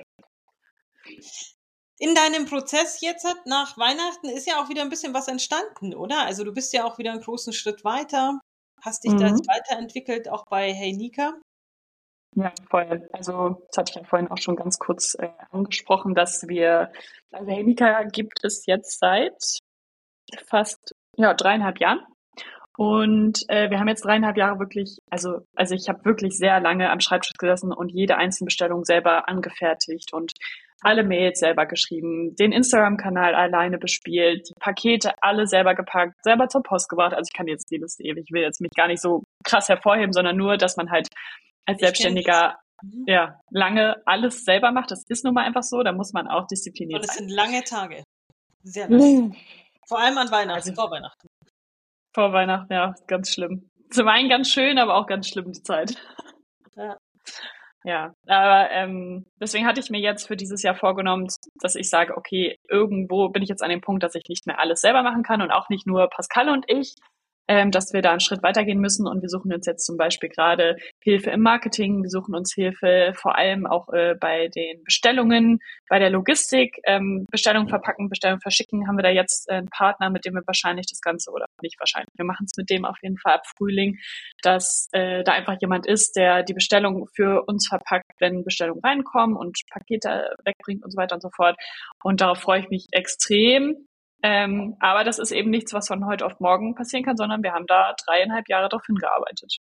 In deinem Prozess jetzt nach Weihnachten ist ja auch wieder ein bisschen was entstanden, oder? Also du bist ja auch wieder einen großen Schritt weiter, hast dich da weiterentwickelt, auch bei Hey Nika. Ja, voll. Also das hatte ich ja vorhin auch schon ganz kurz angesprochen, dass also Hey Nika gibt es jetzt seit fast 3,5 Jahren. Und wir haben jetzt 3,5 Jahre wirklich, also ich habe wirklich sehr lange am Schreibtisch gesessen und jede einzelne Bestellung selber angefertigt und alle Mails selber geschrieben, den Instagram-Kanal alleine bespielt, die Pakete alle selber gepackt, selber zur Post gebracht. Also ich kann jetzt die Liste ewig, ich will jetzt mich gar nicht so krass hervorheben, sondern nur, dass man halt als Selbstständiger lange alles selber macht. Das ist nun mal einfach so, da muss man auch diszipliniert Und es sein. sind lange Tage. Sehr lang. Vor allem an Weihnachten, vor Weihnachten. Vor Weihnachten, ja, ganz schlimm. Zum einen ganz schön, aber auch ganz schlimm die Zeit. Ja. Ja, aber deswegen hatte ich mir jetzt für dieses Jahr vorgenommen, dass ich sage, okay, irgendwo bin ich jetzt an dem Punkt, dass ich nicht mehr alles selber machen kann und auch nicht nur Pascal und ich, dass wir da einen Schritt weitergehen müssen und wir suchen uns jetzt zum Beispiel gerade Hilfe im Marketing, wir suchen uns Hilfe vor allem auch bei den Bestellungen, bei der Logistik, Bestellungen verpacken, Bestellungen verschicken, haben wir da jetzt einen Partner, mit dem wir wahrscheinlich das Ganze, oder nicht wahrscheinlich, wir machen es mit dem auf jeden Fall ab Frühling, dass da einfach jemand ist, der die Bestellung für uns verpackt, wenn Bestellungen reinkommen und Pakete wegbringt und so weiter und so fort. Und darauf freue ich mich extrem. Aber das ist eben nichts, was von heute auf morgen passieren kann, sondern wir haben da 3,5 Jahre darauf hingearbeitet.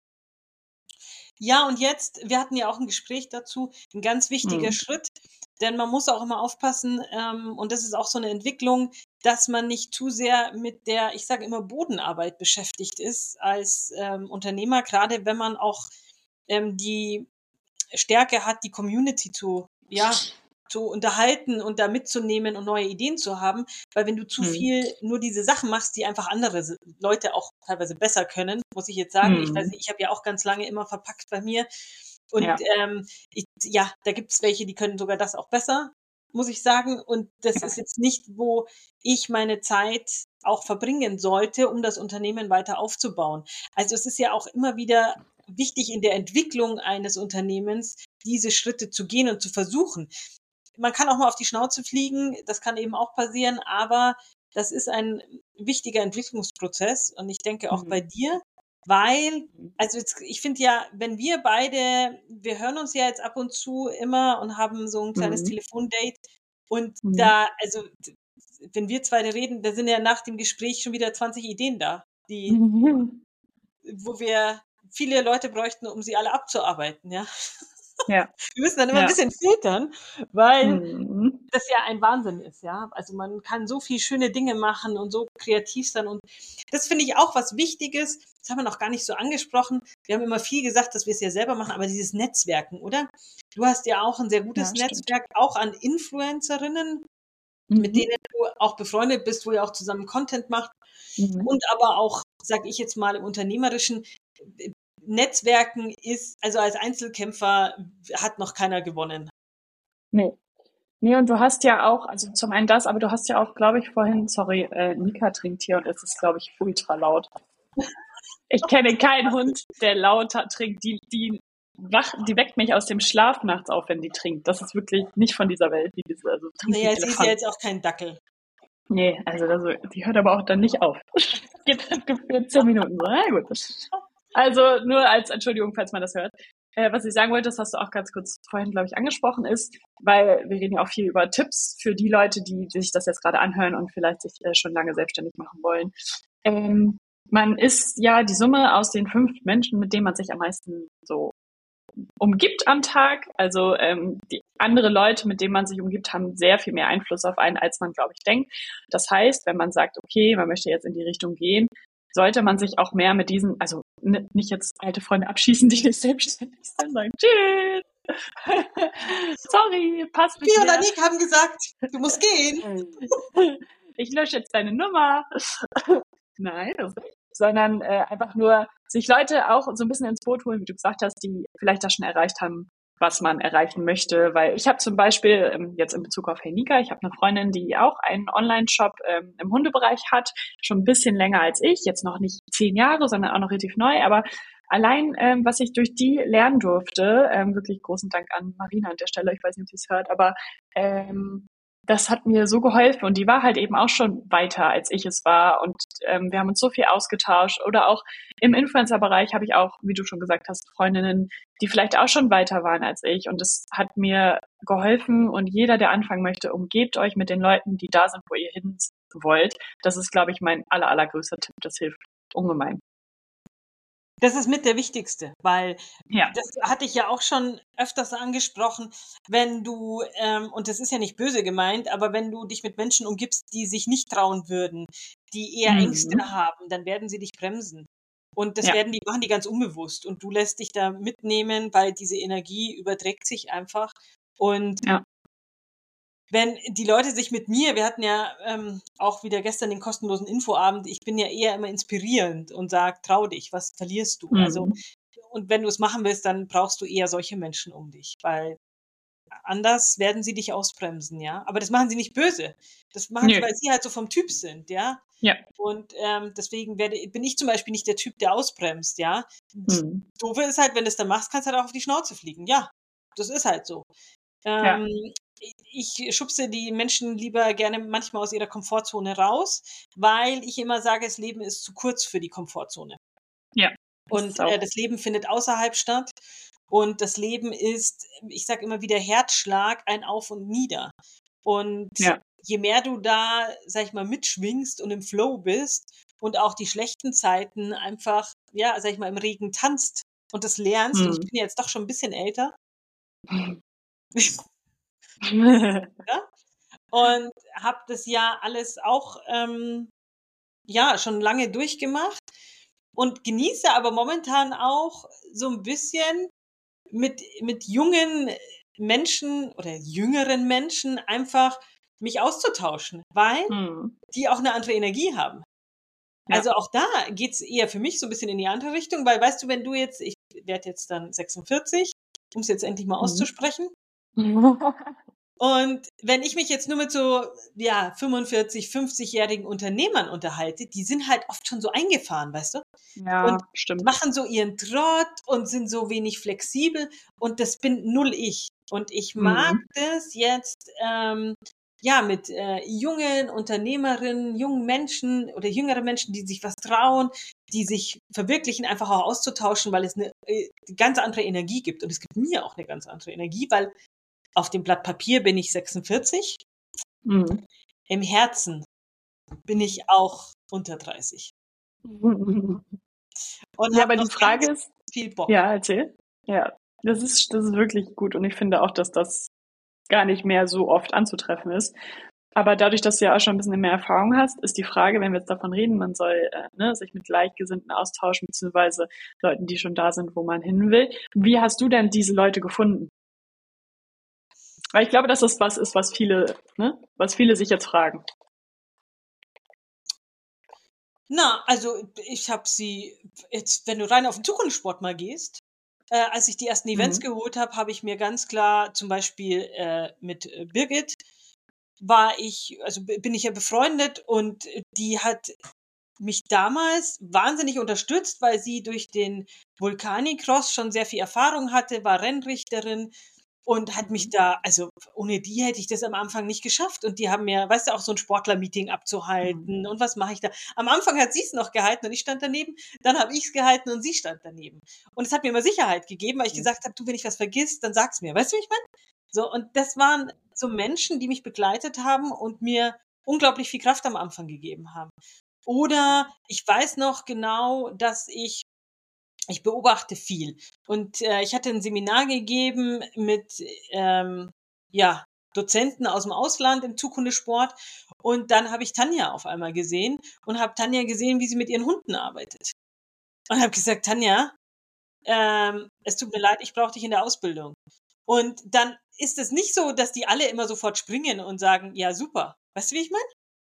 Ja, und jetzt, wir hatten ja auch ein Gespräch dazu, ein ganz wichtiger Schritt, denn man muss auch immer aufpassen, und das ist auch so eine Entwicklung, dass man nicht zu sehr mit der, ich sage immer, Bodenarbeit beschäftigt ist als Unternehmer, gerade wenn man auch die Stärke hat, die Community zu unterhalten und da mitzunehmen und neue Ideen zu haben, weil wenn du zu viel nur diese Sachen machst, die einfach andere Leute auch teilweise besser können, muss ich jetzt sagen. Ich weiß nicht, ich habe ja auch ganz lange immer verpackt bei mir und da gibt's welche, die können sogar das auch besser, muss ich sagen. Und das ist jetzt nicht, wo ich meine Zeit auch verbringen sollte, um das Unternehmen weiter aufzubauen. Also es ist ja auch immer wieder wichtig in der Entwicklung eines Unternehmens, diese Schritte zu gehen und zu versuchen. Man kann auch mal auf die Schnauze fliegen, das kann eben auch passieren, aber das ist ein wichtiger Entwicklungsprozess und ich denke auch bei dir, weil, also jetzt, ich finde ja, wenn wir beide, wir hören uns ja jetzt ab und zu immer und haben so ein kleines Telefondate und da, also wenn wir zwei reden, da sind ja nach dem Gespräch schon wieder 20 Ideen da, wo wir viele Leute bräuchten, um sie alle abzuarbeiten, ja. Ja. Wir müssen dann immer ein bisschen filtern, weil das ja ein Wahnsinn ist, ja. Also man kann so viel schöne Dinge machen und so kreativ sein und das finde ich auch was Wichtiges. Das haben wir noch gar nicht so angesprochen. Wir haben immer viel gesagt, dass wir es ja selber machen, aber dieses Netzwerken, oder? Du hast ja auch ein sehr gutes Netzwerk, auch an Influencerinnen, mit denen du auch befreundet bist, wo ihr auch zusammen Content macht und aber auch, sag ich jetzt mal, im Unternehmerischen Netzwerken ist, also als Einzelkämpfer hat noch keiner gewonnen. Nee, und du hast ja auch, also zum einen das, aber du hast ja auch, glaube ich, vorhin, sorry, Nika trinkt hier und es ist, glaube ich, ultra laut. Ich kenne keinen Hund, der lauter trinkt. Die weckt mich aus dem Schlaf nachts auf, wenn die trinkt. Das ist wirklich nicht von dieser Welt. Naja, sie ist ja jetzt auch kein Dackel. Nee, also die hört aber auch dann nicht auf. Geht dann gefühlt 10 Minuten so. Na gut. Also nur als Entschuldigung, falls man das hört. Was ich sagen wollte, das hast du auch ganz kurz vorhin, glaube ich, angesprochen, ist, weil wir reden ja auch viel über Tipps für die Leute, die sich das jetzt gerade anhören und vielleicht sich schon lange selbstständig machen wollen. Man ist ja die Summe aus den 5 Menschen, mit denen man sich am meisten so umgibt am Tag. Also die andere Leute, mit denen man sich umgibt, haben sehr viel mehr Einfluss auf einen, als man, glaube ich, denkt. Das heißt, wenn man sagt, okay, man möchte jetzt in die Richtung gehen, sollte man sich auch mehr mit diesen, also nicht jetzt alte Freunde abschießen, die nicht selbstständig sind, sagen, tschüss. Sorry, passt nicht Wir mehr. oder Nick haben gesagt, du musst gehen. Ich lösche jetzt deine Nummer. Nein, das nicht. Sondern einfach nur sich Leute auch so ein bisschen ins Boot holen, wie du gesagt hast, die vielleicht das schon erreicht haben, was man erreichen möchte. Weil ich habe zum Beispiel jetzt in Bezug auf Henika, ich habe eine Freundin, die auch einen Online-Shop im Hundebereich hat, schon ein bisschen länger als ich, jetzt noch nicht 10 Jahre, sondern auch noch relativ neu, aber allein, was ich durch die lernen durfte, wirklich großen Dank an Marina an der Stelle, ich weiß nicht, ob sie es hört, aber das hat mir so geholfen und die war halt eben auch schon weiter, als ich es war und wir haben uns so viel ausgetauscht oder auch im Influencer-Bereich habe ich auch, wie du schon gesagt hast, Freundinnen, die vielleicht auch schon weiter waren als ich und das hat mir geholfen und jeder, der anfangen möchte, umgebt euch mit den Leuten, die da sind, wo ihr hin wollt. Das ist, glaube ich, mein allergrößter Tipp, das hilft ungemein. Das ist mit der wichtigste, weil Ja. das hatte ich ja auch schon öfters angesprochen, wenn du, und das ist ja nicht böse gemeint, aber wenn du dich mit Menschen umgibst, die sich nicht trauen würden, die eher Ängste Mhm. haben, dann werden sie dich bremsen. Und das Ja. machen die ganz unbewusst. Und du lässt dich da mitnehmen, weil diese Energie überträgt sich einfach. Und Ja. wenn die Leute sich mit mir, wir hatten ja auch wieder gestern den kostenlosen Infoabend, ich bin ja eher immer inspirierend und sage, trau dich, was verlierst du? Also, Mhm. und wenn du es machen willst, dann brauchst du eher solche Menschen um dich, weil anders werden sie dich ausbremsen, ja. Aber das machen sie nicht böse. Das machen sie, Nö. weil sie halt so vom Typ sind, ja. Ja. Und deswegen bin ich zum Beispiel nicht der Typ, der ausbremst, ja. Das Mhm. Doofe ist halt, wenn du es dann machst, kannst du halt auch auf die Schnauze fliegen. Ja, das ist halt so. Ja. Ähm, ich schubse die Menschen lieber gerne manchmal aus ihrer Komfortzone raus, weil ich immer sage, das Leben ist zu kurz für die Komfortzone. Ja. Das Und ist auch. das Leben findet außerhalb statt. Und das Leben ist, ich sage immer wieder, Herzschlag, ein Auf und Nieder. Und Ja. je mehr du da, sag ich mal, mitschwingst und im Flow bist und auch die schlechten Zeiten einfach, ja, sag ich mal, im Regen tanzt und das lernst, und ich Mhm. bin jetzt doch schon ein bisschen älter, ja, und habe das ja alles auch, ja, schon lange durchgemacht und genieße aber momentan auch so ein bisschen mit jungen Menschen oder jüngeren Menschen einfach mich auszutauschen, weil Mhm. die auch eine andere Energie haben. Ja. Also, auch da geht's eher für mich so ein bisschen in die andere Richtung, weil weißt du, wenn du jetzt, ich werde jetzt dann 46, um's jetzt endlich mal Mhm. auszusprechen. Und wenn ich mich jetzt nur mit so, ja, 45, 50-jährigen Unternehmern unterhalte, die sind halt oft schon so eingefahren, weißt du? Und Ja, stimmt. machen so ihren Trott und sind so wenig flexibel, und das bin null ich. Und ich mag Mhm. das jetzt, ja, mit jungen Unternehmerinnen, jungen Menschen oder jüngere Menschen, die sich was trauen, die sich verwirklichen, einfach auch auszutauschen, weil es eine ganz andere Energie gibt. Und es gibt mir auch eine ganz andere Energie, weil auf dem Blatt Papier bin ich 46, Mhm. im Herzen bin ich auch unter 30 und Ja, habe aber noch die Frage ganz ist, viel Bock. ja, erzähl. Ja, das ist wirklich gut und ich finde auch, dass das gar nicht mehr so oft anzutreffen ist. Aber dadurch, dass du ja auch schon ein bisschen mehr Erfahrung hast, ist die Frage, wenn wir jetzt davon reden, man soll sich mit Gleichgesinnten austauschen, beziehungsweise Leuten, die schon da sind, wo man hin will. Wie hast du denn diese Leute gefunden? Weil ich glaube, dass das was ist, was viele sich jetzt fragen. Na, also ich habe sie jetzt, wenn du rein auf den Zukunftssport mal gehst, als ich die ersten Events Mhm. geholt habe, habe ich mir ganz klar zum Beispiel mit Birgit war ich, also bin ich ja befreundet, und die hat mich damals wahnsinnig unterstützt, weil sie durch den Vulkanicross schon sehr viel Erfahrung hatte, war Rennrichterin und hat mich Mhm. da, also ohne die hätte ich das am Anfang nicht geschafft. Und die haben mir, weißt du, auch so ein Sportlermeeting Mhm. abzuhalten und was mache ich da. Am Anfang hat sie es noch gehalten und ich stand daneben, dann habe ich es gehalten und sie stand daneben. Und es hat mir immer Sicherheit gegeben, weil ich gesagt habe, du, wenn ich was vergiss, dann sag's mir. Weißt du, wie ich meine? So, und das waren so Menschen, die mich begleitet haben und mir unglaublich viel Kraft am Anfang gegeben haben. Oder ich weiß noch genau, dass ich beobachte viel. Und ich hatte ein Seminar gegeben mit ja, Dozenten aus dem Ausland im Zukunftssport. Und dann habe ich Tanja auf einmal gesehen und habe Tanja gesehen, wie sie mit ihren Hunden arbeitet. Und habe gesagt, Tanja, es tut mir leid, ich brauche dich in der Ausbildung. Und dann ist es nicht so, dass die alle immer sofort springen und sagen, ja, super. Weißt du, wie ich meine?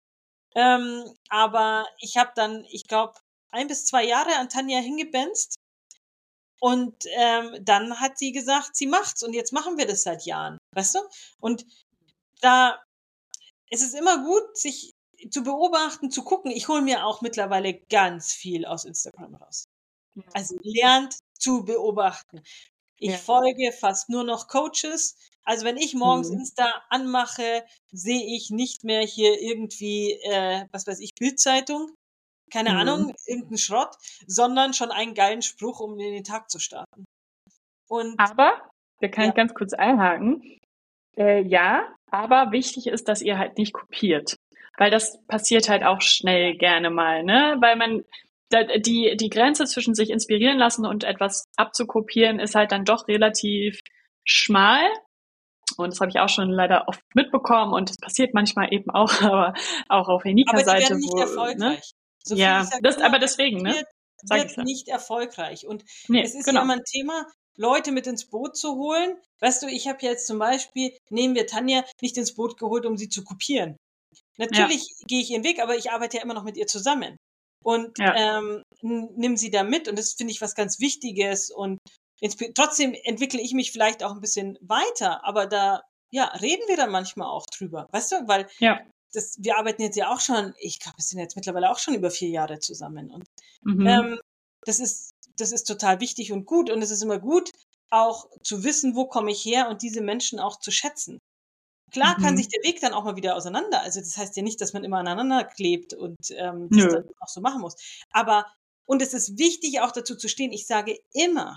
Aber ich habe dann, ich glaube, 1 bis 2 Jahre an Tanja hingebenzt, und dann hat sie gesagt, sie macht's, und jetzt machen wir das seit Jahren, weißt du? Und da ist es immer gut, sich zu beobachten, zu gucken. Ich hole mir auch mittlerweile ganz viel aus Instagram raus. Also lernt zu beobachten. Ich Ja. folge fast nur noch Coaches. Also wenn ich morgens Mhm. Insta anmache, sehe ich nicht mehr hier irgendwie, was weiß ich, Bildzeitung, keine Mhm. Ahnung, irgendein Schrott, sondern schon einen geilen Spruch, um in den Tag zu starten. Und Aber, da kann ja, ich ganz kurz einhaken. Ja, aber wichtig ist, dass ihr halt nicht kopiert. Weil das passiert halt auch schnell gerne mal, ne? Weil man die Grenze zwischen sich inspirieren lassen und etwas abzukopieren ist halt dann doch relativ schmal. Und das habe ich auch schon leider oft mitbekommen und das passiert manchmal eben auch, aber auch auf Aber die Henika-Seite, werden nicht ne? erfolgreich. Sophie, ich Ja, sage das, immer, aber deswegen, ne? Sag wird ich ja. nicht erfolgreich. Und es Nee, ist ja genau. immer ein Thema, Leute mit ins Boot zu holen. Weißt du, ich habe jetzt zum Beispiel, nehmen wir Tanja, nicht ins Boot geholt, um sie zu kopieren. Ja, Natürlich gehe ich ihren Weg, aber ich arbeite ja immer noch mit ihr zusammen. Und ja. nimm sie da mit. Und das finde ich was ganz Wichtiges. Und trotzdem entwickle ich mich vielleicht auch ein bisschen weiter. Aber da, ja, reden wir dann manchmal auch drüber. Weißt du, weil Ja. wir arbeiten jetzt ja auch schon, ich glaube, wir sind jetzt mittlerweile auch schon über 4 Jahre zusammen. Und Mhm. ähm, das ist total wichtig und gut. Und es ist immer gut, auch zu wissen, wo komme ich her und diese Menschen auch zu schätzen. Klar kann sich Mhm. der Weg dann auch mal wieder auseinander. Also das heißt ja nicht, dass man immer aneinander klebt und das Nö. dann auch so machen muss. Aber, und es ist wichtig auch dazu zu stehen, ich sage immer,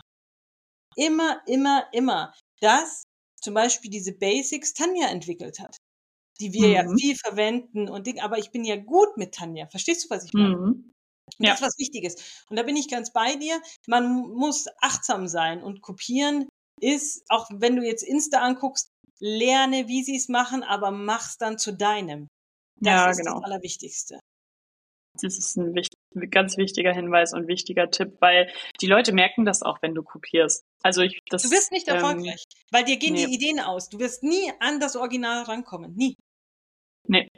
immer, dass zum Beispiel diese Basics Tanja entwickelt hat, die wir ja Mhm. viel verwenden und Ding, aber ich bin ja gut mit Tanja. Verstehst du, was ich meine? Mhm. Und das Ja. ist was Wichtiges. Und da bin ich ganz bei dir. Man muss achtsam sein und kopieren ist, auch wenn du jetzt Insta anguckst, lerne, wie sie es machen, aber mach's dann zu deinem. Das Ja, ist das genau. Allerwichtigste. Das ist ein ganz wichtiger Hinweis und wichtiger Tipp, weil die Leute merken das auch, wenn du kopierst. Also Du wirst nicht erfolgreich, weil dir gehen nee, die Ideen aus. Du wirst nie an das Original rankommen. Nie. nee.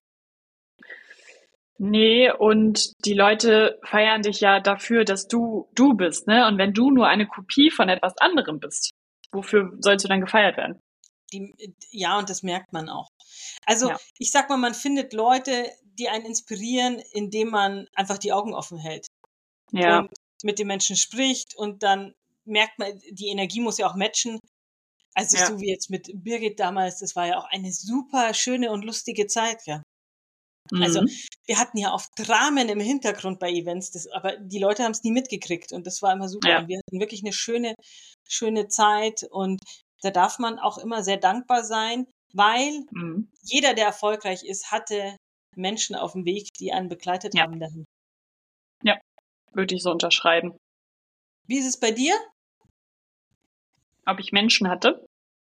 Nee, und die Leute feiern dich ja dafür, dass du bist, ne? Und wenn du nur eine Kopie von etwas anderem bist, wofür sollst du dann gefeiert werden? Ja, und das merkt man auch. Also, Ja. ich sag mal, man findet Leute, die einen inspirieren, indem man einfach die Augen offen hält Ja, und mit den Menschen spricht und dann merkt man, die Energie muss ja auch matchen. Also ja, so wie jetzt mit Birgit damals, das war ja auch eine super schöne und lustige Zeit, ja. Also mhm. wir hatten ja oft Dramen im Hintergrund bei Events, aber die Leute haben es nie mitgekriegt und das war immer super. Ja, Und wir hatten wirklich eine schöne Zeit und da darf man auch immer sehr dankbar sein, weil mhm. jeder, der erfolgreich ist, hatte Menschen auf dem Weg, die einen begleitet Ja, haben dahin. ja, würde ich so unterschreiben. Wie ist es bei dir? Ob ich Menschen hatte?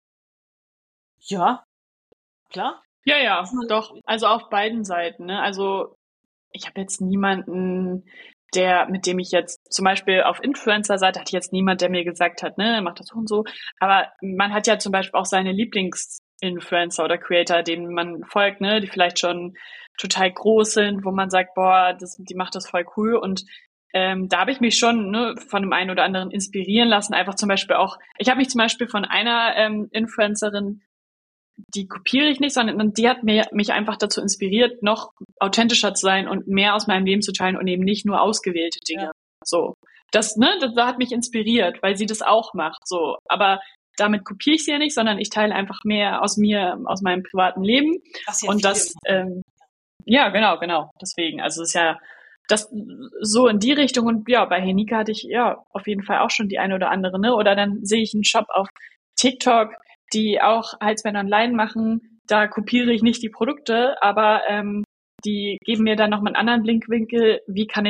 Ja, klar. Ja, ja, doch. Also auf beiden Seiten, ne? Also ich habe jetzt niemanden, mit dem ich jetzt, zum Beispiel auf Influencer-Seite hatte ich jetzt niemand, der mir gesagt hat, ne, mach das so und so. Aber man hat ja zum Beispiel auch seine Lieblings-Influencer oder Creator, denen man folgt, ne, die vielleicht schon total groß sind, wo man sagt, boah, die macht das voll cool. Und da habe ich mich schon, ne, von dem einen oder anderen inspirieren lassen. Einfach zum Beispiel auch, ich habe mich zum Beispiel von einer Influencerin, die kopiere ich nicht, sondern die hat mich einfach dazu inspiriert, noch authentischer zu sein und mehr aus meinem Leben zu teilen und eben nicht nur ausgewählte Ja, Dinge. So. Das hat mich inspiriert, weil sie das auch macht. So. Aber damit kopiere ich sie ja nicht, sondern ich teile einfach mehr aus mir, aus meinem privaten Leben. was ja Und viele das, machen. ja, genau. Deswegen. Also es ist ja das so in die Richtung. Und ja, bei Henika hatte ich ja auf jeden Fall auch schon die eine oder andere, ne? Oder dann sehe ich einen Shop auf TikTok, die auch Halsbänder online machen. Da kopiere ich nicht die Produkte, aber die geben mir dann nochmal einen anderen Blickwinkel,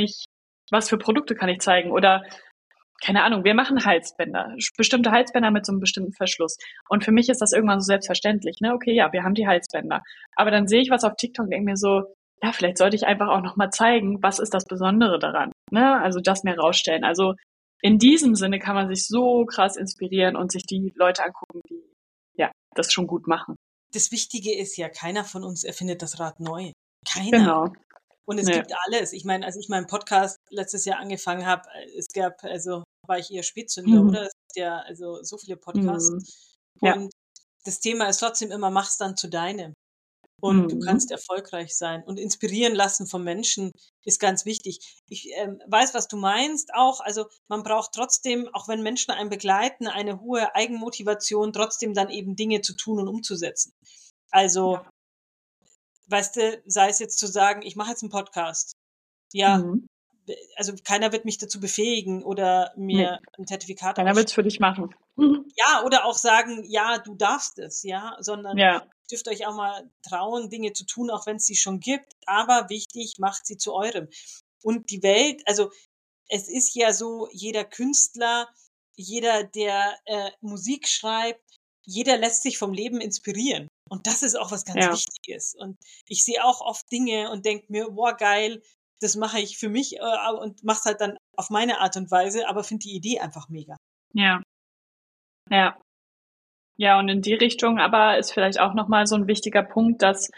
was für Produkte kann ich zeigen? Oder keine Ahnung, wir machen Halsbänder, bestimmte Halsbänder mit so einem bestimmten Verschluss. Und für mich ist das irgendwann so selbstverständlich, ne? Okay, ja, wir haben die Halsbänder. Aber dann sehe ich was auf TikTok und denke mir so, ja, vielleicht sollte ich einfach auch nochmal zeigen, was ist das Besondere daran, ne? Also das mir rausstellen. Also in diesem Sinne kann man sich so krass inspirieren und sich die Leute angucken, die ja das schon gut machen. Das Wichtige ist ja, keiner von uns erfindet das Rad neu. Keiner. Genau. Und es Ne. gibt alles. Ich meine, als ich meinen Podcast letztes Jahr angefangen habe, war ich eher Spätzünder, Mhm. oder? Es gibt ja also so viele Mhm. Podcasts. Ja. Und das Thema ist trotzdem immer, mach's dann zu deinem. Und du kannst Mhm. erfolgreich sein. Und inspirieren lassen von Menschen ist ganz wichtig. Ich weiß, was du meinst auch. Also man braucht trotzdem, auch wenn Menschen einen begleiten, eine hohe Eigenmotivation, trotzdem dann eben Dinge zu tun und umzusetzen. Also, Ja. weißt du, sei es jetzt zu sagen, ich mache jetzt einen Podcast. Ja, Mhm. also keiner wird mich dazu befähigen oder Nee, mir ein Zertifikat keiner wird's für ausstellen. dich machen. Mhm. Ja, oder auch sagen, ja, du darfst es, ja, sondern Ja. dürft euch auch mal trauen, Dinge zu tun, auch wenn es sie schon gibt. Aber wichtig, macht sie zu eurem. Und die Welt, also es ist ja so, jeder Künstler, jeder, der Musik schreibt, jeder lässt sich vom Leben inspirieren. Und das ist auch was ganz Ja. Wichtiges. Und ich sehe auch oft Dinge und denke mir, boah, geil, das mache ich für mich und mache es halt dann auf meine Art und Weise, aber finde die Idee einfach mega. Ja. Ja. Ja, und in die Richtung aber ist vielleicht auch nochmal so ein wichtiger Punkt, dass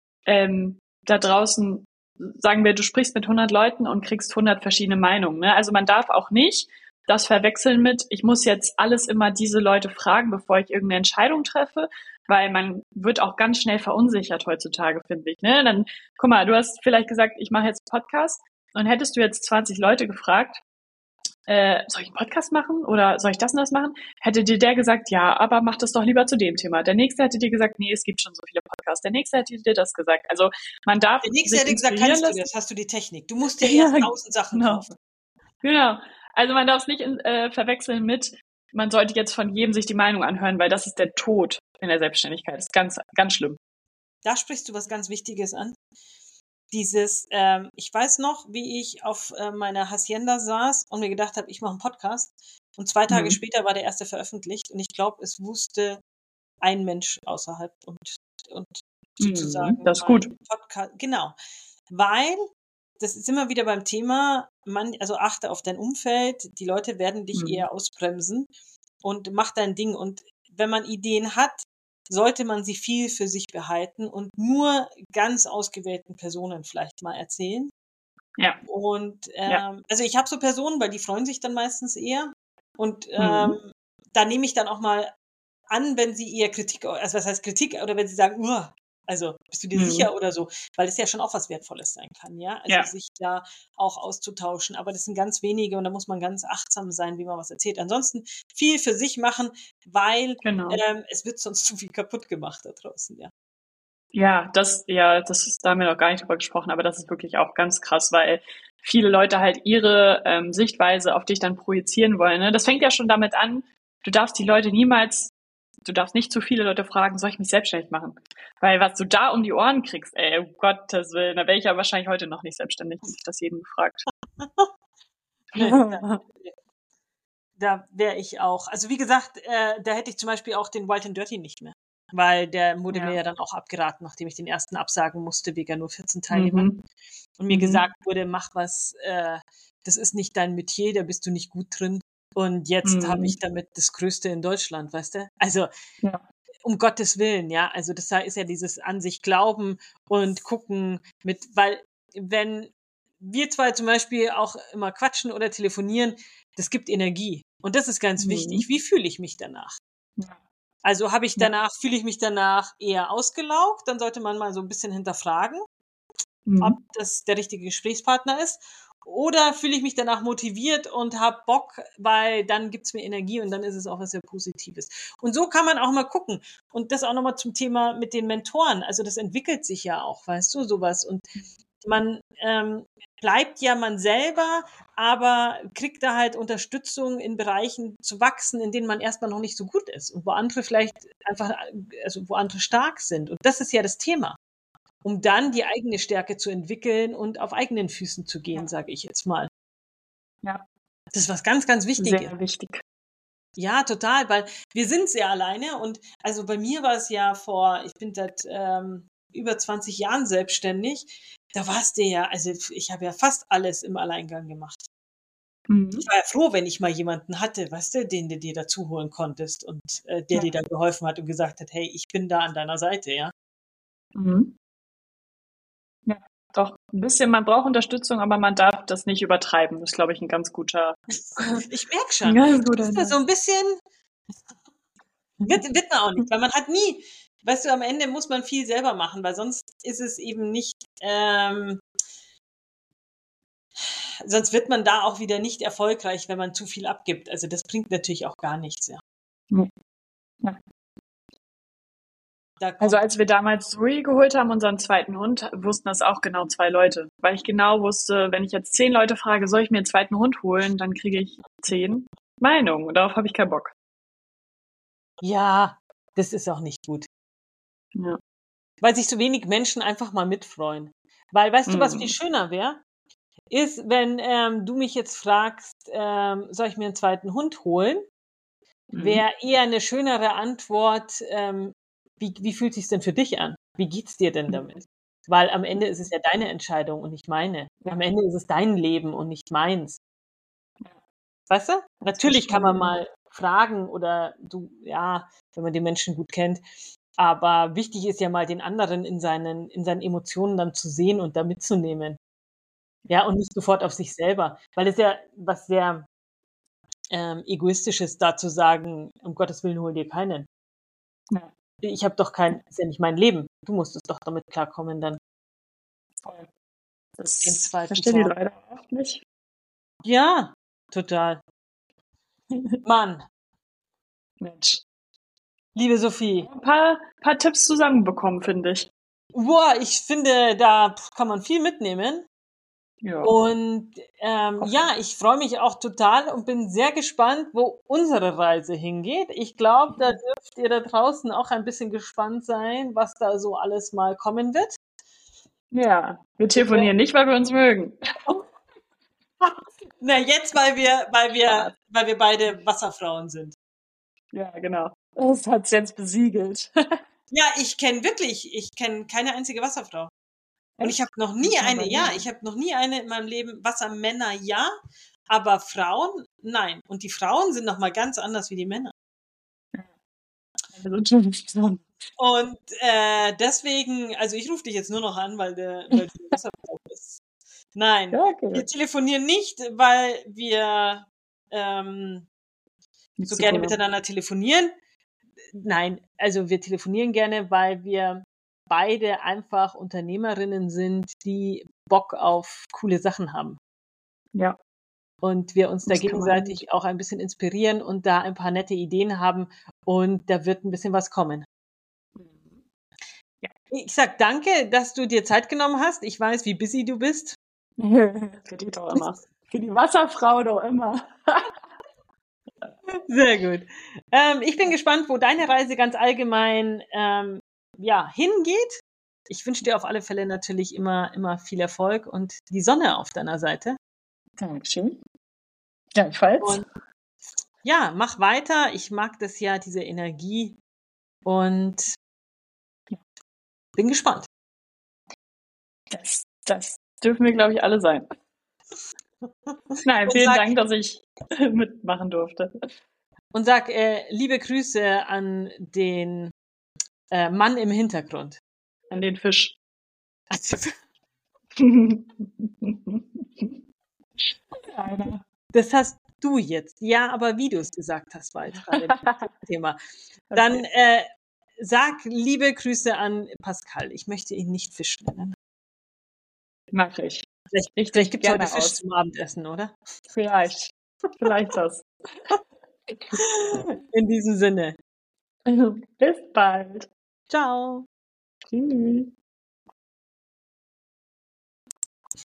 da draußen, sagen wir, du sprichst mit 100 Leuten und kriegst 100 verschiedene Meinungen. Ne? Also man darf auch nicht das verwechseln mit, ich muss jetzt alles immer diese Leute fragen, bevor ich irgendeine Entscheidung treffe, weil man wird auch ganz schnell verunsichert heutzutage, finde ich. Ne? Dann, guck mal, du hast vielleicht gesagt, ich mache jetzt einen Podcast und hättest du jetzt 20 Leute gefragt, soll ich einen Podcast machen oder soll ich das und das machen? Hätte dir der gesagt, ja, aber mach das doch lieber zu dem Thema. Der nächste hätte dir gesagt, nee, es gibt schon so viele Podcasts. Der nächste hätte dir das gesagt. Also man darf Der nächste sich hätte gesagt, inspirieren kannst du lassen. das? Hast du die Technik? Du musst ja Ja, erst 1000 Sachen genau. kaufen. Genau. Also man darf es nicht verwechseln mit, man sollte jetzt von jedem sich die Meinung anhören, weil das ist der Tod in der Selbstständigkeit. Das ist ganz, ganz schlimm. Da sprichst du was ganz Wichtiges an. Dieses, ich weiß noch, wie ich auf meiner Hacienda saß und mir gedacht habe, ich mache einen Podcast. Und 2 Tage später war der erste veröffentlicht. Und ich glaube, es wusste ein Mensch außerhalb und sozusagen Das ist gut. Podcast. Genau. Weil, das ist immer wieder beim Thema, also achte auf dein Umfeld. Die Leute werden dich eher ausbremsen und mach dein Ding. Und wenn man Ideen hat, sollte man sie viel für sich behalten und nur ganz ausgewählten Personen vielleicht mal erzählen. Ja. Und also ich habe so Personen, weil die freuen sich dann meistens eher. Und da nehme ich dann auch mal an, wenn sie eher Kritik, also was heißt Kritik, oder wenn sie sagen, also bist du dir sicher oder so, weil es ja schon auch was Wertvolles sein kann, ja, also sich da auch auszutauschen, aber das sind ganz wenige und da muss man ganz achtsam sein, wie man was erzählt. Ansonsten viel für sich machen, weil es wird sonst zu viel kaputt gemacht da draußen, ja. Ja, das ist, da haben wir noch gar nicht drüber gesprochen, aber das ist wirklich auch ganz krass, weil viele Leute halt ihre Sichtweise auf dich dann projizieren wollen. Ne? Das fängt ja schon damit an, du darfst nicht zu viele Leute fragen, soll ich mich selbstständig machen? Weil was du da um die Ohren kriegst, ey, um Gottes Willen, da wäre ich ja wahrscheinlich heute noch nicht selbstständig, hätte ich das jeden gefragt. Da wäre ich auch. Also wie gesagt, da hätte ich zum Beispiel auch den Wild and Dirty nicht mehr. Weil der wurde mir ja dann auch abgeraten, nachdem ich den ersten absagen musste, wegen nur 14 Teilnehmern. Und mir gesagt wurde, mach was, das ist nicht dein Metier, da bist du nicht gut drin. Und jetzt habe ich damit das Größte in Deutschland, weißt du? Also um Gottes Willen, ja. Also das ist ja dieses an sich glauben und gucken weil wenn wir zwei zum Beispiel auch immer quatschen oder telefonieren, das gibt Energie. Und das ist ganz wichtig. Wie fühle ich mich danach? Also fühle ich mich danach eher ausgelaugt, dann sollte man mal so ein bisschen hinterfragen, ob das der richtige Gesprächspartner ist. Oder fühle ich mich danach motiviert und habe Bock, weil dann gibt's mir Energie und dann ist es auch was sehr Positives. Und so kann man auch mal gucken. Und das auch nochmal zum Thema mit den Mentoren. Also das entwickelt sich ja auch, weißt du, sowas. Und man bleibt ja man selber, aber kriegt da halt Unterstützung in Bereichen zu wachsen, in denen man erstmal noch nicht so gut ist und wo andere vielleicht einfach, also wo andere stark sind. Und das ist ja das Thema, um dann die eigene Stärke zu entwickeln und auf eigenen Füßen zu gehen, sage ich jetzt mal. Ja. Das ist was ganz, ganz Wichtiges. Sehr wichtig. Ja, total, weil wir sind sehr alleine und also bei mir war es ja ich bin seit über 20 Jahren selbstständig. Da warst du ja, also ich habe ja fast alles im Alleingang gemacht. Ich war ja froh, wenn ich mal jemanden hatte, weißt du, den du dir dazu holen konntest und der dir da geholfen hat und gesagt hat, hey, ich bin da an deiner Seite, ja. Ja, doch, ein bisschen, man braucht Unterstützung, aber man darf das nicht übertreiben. Das ist, glaube ich, ein ganz guter. Ich merke schon. Das ist so ein bisschen, wird man auch nicht, weil man hat nie, weißt du, am Ende muss man viel selber machen, weil sonst ist es eben nicht, sonst wird man da auch wieder nicht erfolgreich, wenn man zu viel abgibt. Also das bringt natürlich auch gar nichts, ja. Ja. Also als wir damals Zoe geholt haben, unseren zweiten Hund, wussten das auch genau 2 Leute. Weil ich genau wusste, wenn ich jetzt 10 Leute frage, soll ich mir einen zweiten Hund holen, dann kriege ich 10 Meinungen. Und darauf habe ich keinen Bock. Ja, das ist auch nicht gut. Ja. Weil sich so wenig Menschen einfach mal mitfreuen. Weil, weißt du, was viel schöner wäre? ist, wenn du mich jetzt fragst, soll ich mir einen zweiten Hund holen, wäre eher eine schönere Antwort, wie fühlt sich's denn für dich an? Wie geht's dir denn damit? Weil am Ende ist es ja deine Entscheidung und nicht meine. Am Ende ist es dein Leben und nicht meins. Weißt du? Natürlich kann man mal fragen oder wenn man den Menschen gut kennt. Aber wichtig ist ja mal, den anderen in seinen Emotionen dann zu sehen und da mitzunehmen. Ja, und nicht sofort auf sich selber. Weil es ja was sehr Egoistisches da zu sagen, um Gottes Willen hol dir keinen. Ja. Ich habe doch ist ja nicht mein Leben. Du musstest doch damit klarkommen dann. Voll. Den Das zweiten verstehen die Form. Leute oft nicht. Ja, total. Mann, Mensch. liebe Sophie. Ein paar Tipps zusammenbekommen, finde ich. Boah, ich finde, da kann man viel mitnehmen. Ja. Und ich freue mich auch total und bin sehr gespannt, wo unsere Reise hingeht. Ich glaube, da dürft ihr da draußen auch ein bisschen gespannt sein, was da so alles mal kommen wird. Ja, wir telefonieren nicht, weil wir uns mögen. Na, jetzt, weil wir beide Wasserfrauen sind. Ja, genau. Das hat's jetzt besiegelt. Ja, ich kenne keine einzige Wasserfrau. Und ich habe noch nie eine in meinem Leben. Wassermänner, ja, aber Frauen, nein. Und die Frauen sind noch mal ganz anders wie die Männer. Und deswegen, also ich rufe dich jetzt nur noch an, weil du Wasserfrau bist. Nein, Ja, okay. wir telefonieren nicht, weil wir so gerne miteinander telefonieren. Nein, also wir telefonieren gerne, weil wir beide einfach Unternehmerinnen sind, die Bock auf coole Sachen haben. Ja. Und wir uns da gegenseitig auch ein bisschen inspirieren und da ein paar nette Ideen haben und da wird ein bisschen was kommen. Ja. Ich sag danke, dass du dir Zeit genommen hast. Ich weiß, wie busy du bist. Für die doch immer. Für die Wasserfrau doch immer. Sehr gut. Ich bin gespannt, wo deine Reise ganz allgemein hingeht. Ich wünsche dir auf alle Fälle natürlich immer viel Erfolg und die Sonne auf deiner Seite. Dankeschön. Gleichfalls. Und ja, mach weiter. Ich mag das ja, diese Energie. Und bin gespannt. Das dürfen wir, glaube ich, alle sein. Nein, vielen Dank, dass ich mitmachen durfte. Und sag liebe Grüße an den Mann im Hintergrund. An den Fisch. Das hast du jetzt. Ja, aber wie du es gesagt hast, war jetzt gerade das Thema. Dann sag liebe Grüße an Pascal. Ich möchte ihn nicht Fisch nennen. Mach ich. Vielleicht gibt es heute Fisch zum Abendessen, oder? Vielleicht das. In diesem Sinne. Bis bald. Ciao. Tschüss.